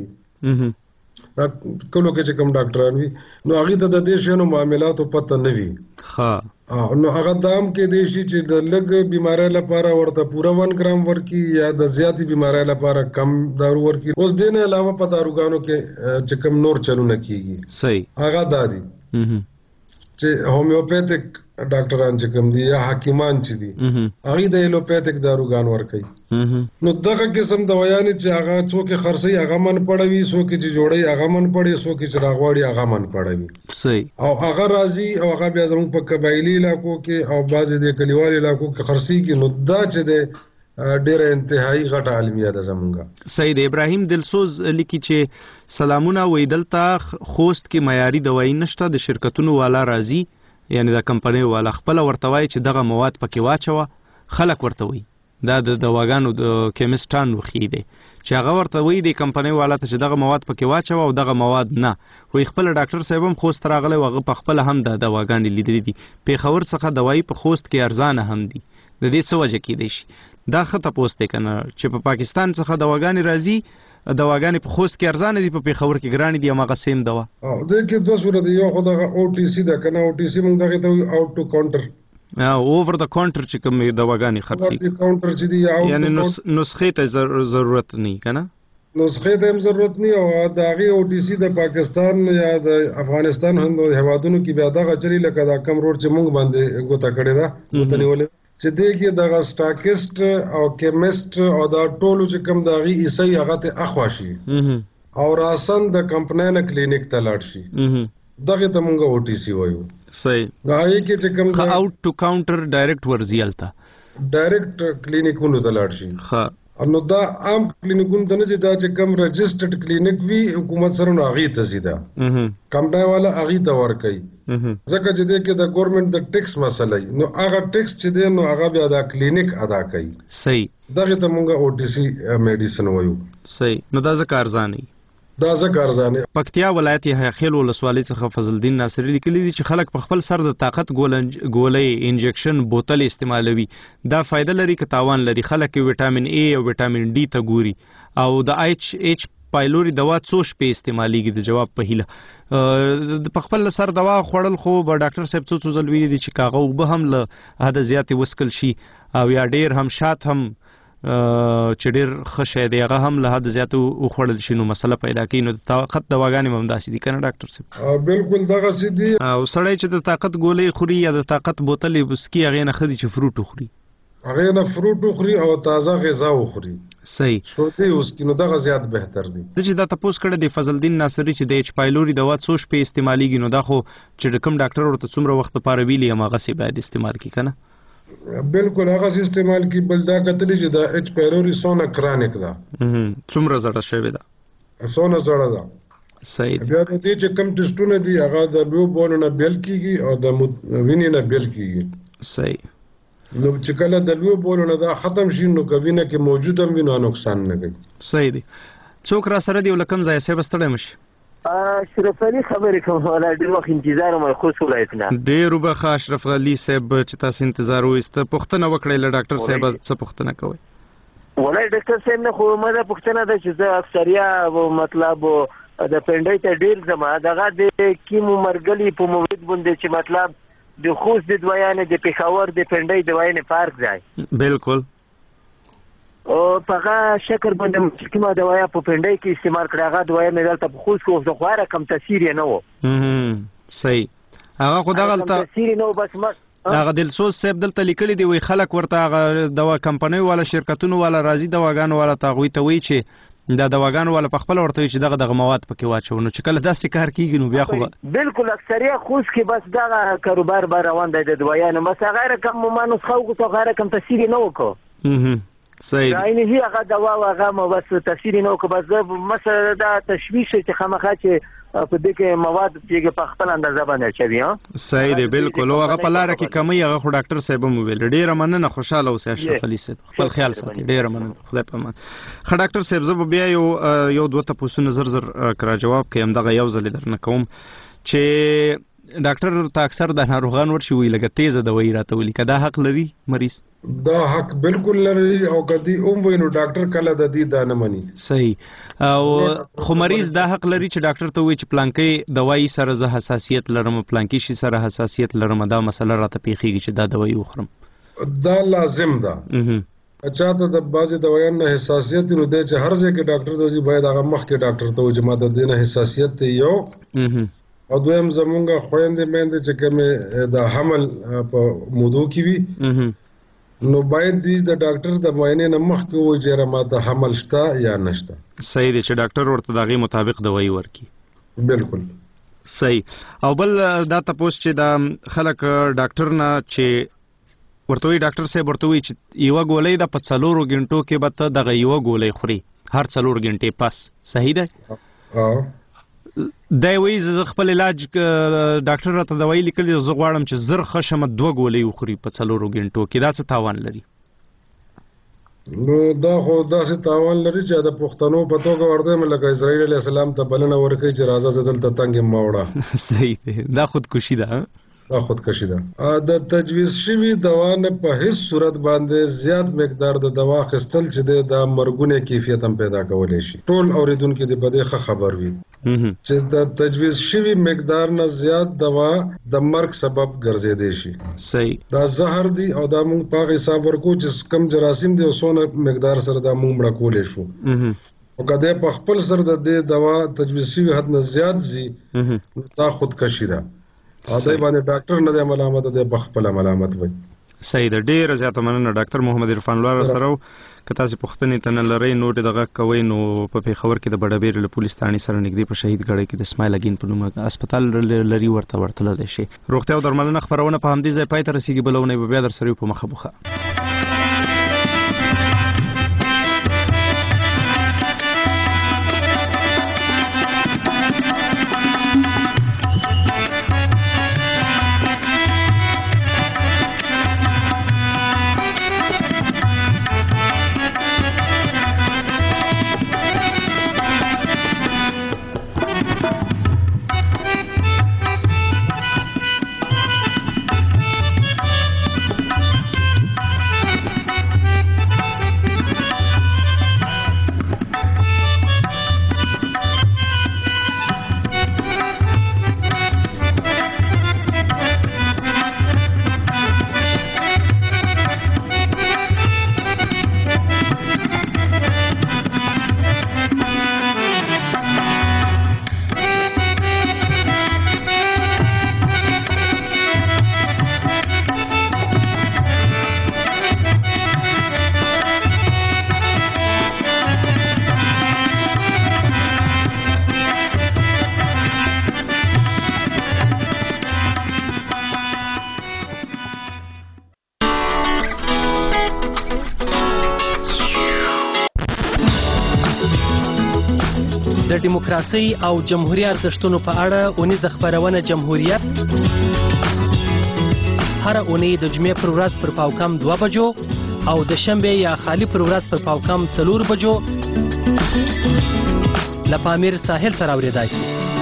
کله کې چې کوم ډاکټران وي نو هغه ته د دې شنو معاملاتو پته نه وي ها نو هغه دام کې دی چې د لګ بیماری لپاره ورته پورا 1 ګرام ورکی یا د زیاتی بیماری لپاره کم دارو ورکی اوس دین علاوه په داروګانو کې چې کوم نور چلونه کیږي صحیح هغه دادي چې هومیوپیتھک ډاکټران چې کوم دي یا حکیمان چې دي هغه د ایلوپیتھک داروګان ورکي نو دغه قسم دوايان چې هغه څوک خرڅي هغه من پړوي څوک چې جوړي هغه من پړي څوک چې راغواړي هغه من پړوي صحیح او هغه راضي او هغه بیا زموږ په قبایلی علاقو کې او بعضې د کلیوالي علاقو کې خرڅي کې نو دا چې د ډېر انتهایی غټه عالمیه ده زمونږه سید ابراهیم دلسوز لیکي چې سلامونه ویدلته خوست کې معیاري دوايي نشته د شرکتونو والا راضي یعنی دا کمپنی والا خپل ورتوي چې دغه مواد پکې واچوه خلک ورتوي دا د دواګانو د کیمستانو خې دي چې هغه ورتوي د کمپنی والا ته چې دغه مواد پکې واچوه او دغه مواد نه وي خپل ډاکټر صاحب هم خوست راغله وغه په خپل هم د دواګانې لیدلې دي پیښور څخه دوايي په خوست کې ارزانه هم دي د دې څه وجه کې دي دا خطه پوسټ کنه چې په پاکستان څخه دواګانې راځي دواګانې په خوست کې ارزانه دي په پیښور کې ګران دي هغه سیم دوا او د کې دوه صورت یو خو د او ټي سي دا کنه او ټي سي موږ دغه ته اوټ ټو کاونټر اوور د کاونټر چې کوم دواګانې خرڅي د کاونټر چې دی او یعنی نسخه ته ضرورت نه کنه نسخه ته هم ضرورت نه او د هغه او ټي سي د پاکستان یا د افغانستان هندو هوادونو کې بیا دغه چلی لکه دا کم روډ چې موږ باندې ګوتا کړی دا ګوتا نیولې چې دې کې دغه سټاکیسټ او کیمست او دا ټولو چې کوم دغه ایسي هغه ته اخواشي او راسن د کمپنی نه کلینیک ته لاړ شي دغه ته موږ او ټي سي وایو صحیح هغه کې چې کوم اوټ ټو کاونټر ډایرکټ ورزیالتا ډایرکټ کلینیکونو ته لاړ شي ها نو دا عام کلینیکونو ته نه چې دا چې کوم رجسټرډ کلینیک وي حکومت سره نو هغه ته سیده کمپنی والا هغه ته ور کوي ځکه چې دې کې د ګورنمنت د ټیکس مسله نو هغه ټیکس چې دی نو هغه بیا د کلینیک ادا کوي صحیح دغه ته موږ او ټي سي میډیسن وایو صحیح نو دا ځکه ارزانه دا ځکه ارزانه پکتیا ولایت خیل ولسوالۍ څخه فضل الدین ناصری لیکلی دي چې خلک په خپل سر د طاقت ګولۍ انجکشن بوتل استعمالوي دا فائدہ لري که تاوان لري خلک وټامین ای او وټامین ډي ته ګوري او د ایچ پایلوري دوا څو شپې استعماليږي د جواب په هیله په خپل سر دوا خوړل خو به ډاکټر صاحب څو ځل ویلي دي چې کاغه وب هم له حد زیاتې وسکل شي او یا ډیر هم شات هم چې ډیر خشه دی هغه هم له حد زیاتو خوړل شي نو مسله پیدا کوي نو طاقت دواګانې هم داسې دي کنه ډاکټر صاحب بالکل دغه سدي او سړی چې د طاقت ګولې خوري یا د طاقت بوتلې بسکی هغه نه خدي چې فروټ خوري هغه نه فروټ خوري او تازه غذا خوري صحیح شروطي اوس کې نو دغه زیات بهتر دي چې دا تاسو کړه د فضل الدین ناصری چې د ایچ پایلوري دوا څو شپې استعماليږي نو دا خو چې کوم ډاکټر ورته څومره وخت لپاره ویلي هغه سي باید استعمال کی کنه بالکل هغه استعمال کی بل دا کتلی چې دا ایچ پایلوري سونه کرانیک دا څومره زړه شوی دا سونه زړه دا صحیح بیا د دې چې کوم ټیسټونه دي هغه د بیو بولونه بیل کیږي او د وینې نه بیل کیږي صحیح نو چې کله د بیو بولونه دا ختم شي نو کوینه کې موجوده وینه نقصان نه کوي صحیح دی څوک را سره دی ولکم ځای صاحب ستړی مشي اشرف علي خبرې کوم ولا ډېر وخت انتظار مې خوښ ولایت نه ډېر وبخښه اشرف علي صاحب چې تاسو انتظار وایسته پوښتنه وکړئ له ډاکټر صاحب څه پوښتنه کوئ ولای ډاکټر صاحب نه خو مده پوښتنه ده چې زه اکثریا مطلب د پنډۍ ته ډېر زما دغه د کیمو مرګلي په مورد باندې چې مطلب د خوست د دویانې د پېښور د پنډۍ دویانې فرق دی بالکل او هغه شکر باندې کومه دوايا په پنډۍ کې استعمال کړه هغه دوايا مې دلته په خوست کې خو خواره کم تاثیر یې نه و صحیح هغه خو دغه تاثیر نه و بس ما هغه دلسوز صاحب دلته لیکلي دی وی خلک ورته هغه دوا کمپنۍ والا شرکتونو والا راځي دواګانو والا تاغوي ته وی چې دا دواګانو والا په خپل ورته چې دغه مواد پکې واچو نو چې کله داسې کار کیږي نو بیا خو بالکل اکثریه خوست کې بس دغه کاروبار بار روان دی د دوايانو مس غیر کم مانوس خو غیر کم تاثیر نه وکړو صحیح یعنی هغه دوا هغه مو بس تاثیر نه وکړ بس مثلا دا تشویش چې خامخا چې په دې کې مواد چې په خپل اندازه باندې چوي ها صحیح دی بالکل او هغه په لار کې کمی هغه خو ډاکټر صاحب مو ویل ډیره مننه خوشاله اوسئ اشرف علي صاحب خپل خیال ساتئ ډیره مننه خدای په امان خو ډاکټر صاحب زه بیا یو دوه تاسو نظر کرا جواب کوم دغه یو ځل درنه کوم چې ډاکټر ته اکثر د ناروغان ورشي وی لګه تیزه دوايي راته ولي کدا حق لري مریض دا حق بالکل لري او کدي وینو ډاکټر کله د دې دا نه مني صحیح او خو مریض دا حق لري چې ډاکټر ته وی چې پلانکي دوايي سره زه حساسیت لرم پلانکي شي سره حساسیت لرم دا مسله راته پیخيږي چې دا دوايي وخورم دا لازم ده اچھا ته د بعضي دوايانو نه حساسیت نو د چې هر ځای کې ډاکټر دوی باید هغه مخ کې ډاکټر ته چې ما د دې نه حساسیت ته یو او دویم زمونږه خويندې مېندې چې کومه د حمل په مودو کې وي نو باید د ډاکټر د معاینې نه مخکې وایي چې راته حمل شته یا نشته صحیح دی چې ډاکټر ورته دغه مطابق دوايي ورکي بالکل صحیح او بل دا تاسو چې د خلک ډاکټر نه چې ورته وي ډاکټر صاحب ورته وي چې یو غولې د 4 غنټو کې به ته دغه یو غولې خوري هر 4 غنټې پس صحیح ده دا وی ز خپل علاج ډاکټر راته دوايي لیکلي زه غواړم چې زر خشم 2 غولې وخوري په 4 غنټو کې دا څه تاوان لري نو دا خو داسې تاوان لري چې د پښتنو په توګه ورته ملک اسرائیل علیه السلام ته بلنه ورکړي چې راځه دلته تنګ ماوړه صحیح دی دا خودکشي ده دا خودکشي ده د تجویز شوی دوا نه په هیڅ صورت باندې زیات مقدار د دوا خستل چې د مرګونه کیفیت هم پیدا کولای شي ټول اوریدونکو د بده خبر وي چې د تجویز شوی مقدار نه زیات دوا د مرګ سبب ګرځیدي شي صحیح دا زهر دی او دا موږ په حساب ورکو چې کم جراثیم دی او سونه مقدار سره دا موږ مړ کولای شو او کله په خپل سر د دې دوا تجویز شوی حد نه زیات زی دا خودکشي ده او دای باندې ډاکټر نه د ملامت د بخپل ملامت وي صحیح ده ډیر زیاته مننه ډاکټر محمد عرفان الله سره که تاسو پوښتنې ته نه لرئ نو دغه کوي نو په پیښور کې د بډابیر له پولیس ثانې سره نږدې په شهید ګړی کې د اسماعیل اگین په نوم هسپتال لري ورته شي روغتیا او درملنه خبرونه په همدې ځای پای ته رسیدي بلونه بیا در سره په مخه بوخه د دیموکراسي او جمهوریت ارزښتونو په اړه اونیزه خبرونه جمهوریت هر اونۍ د جمعې پر ورځ پر پاوکم 2 بجو او د شنبه یا خالی پر ورځ پر پاوکم 4 بجو له پامیر ساحل سره اورېدای شي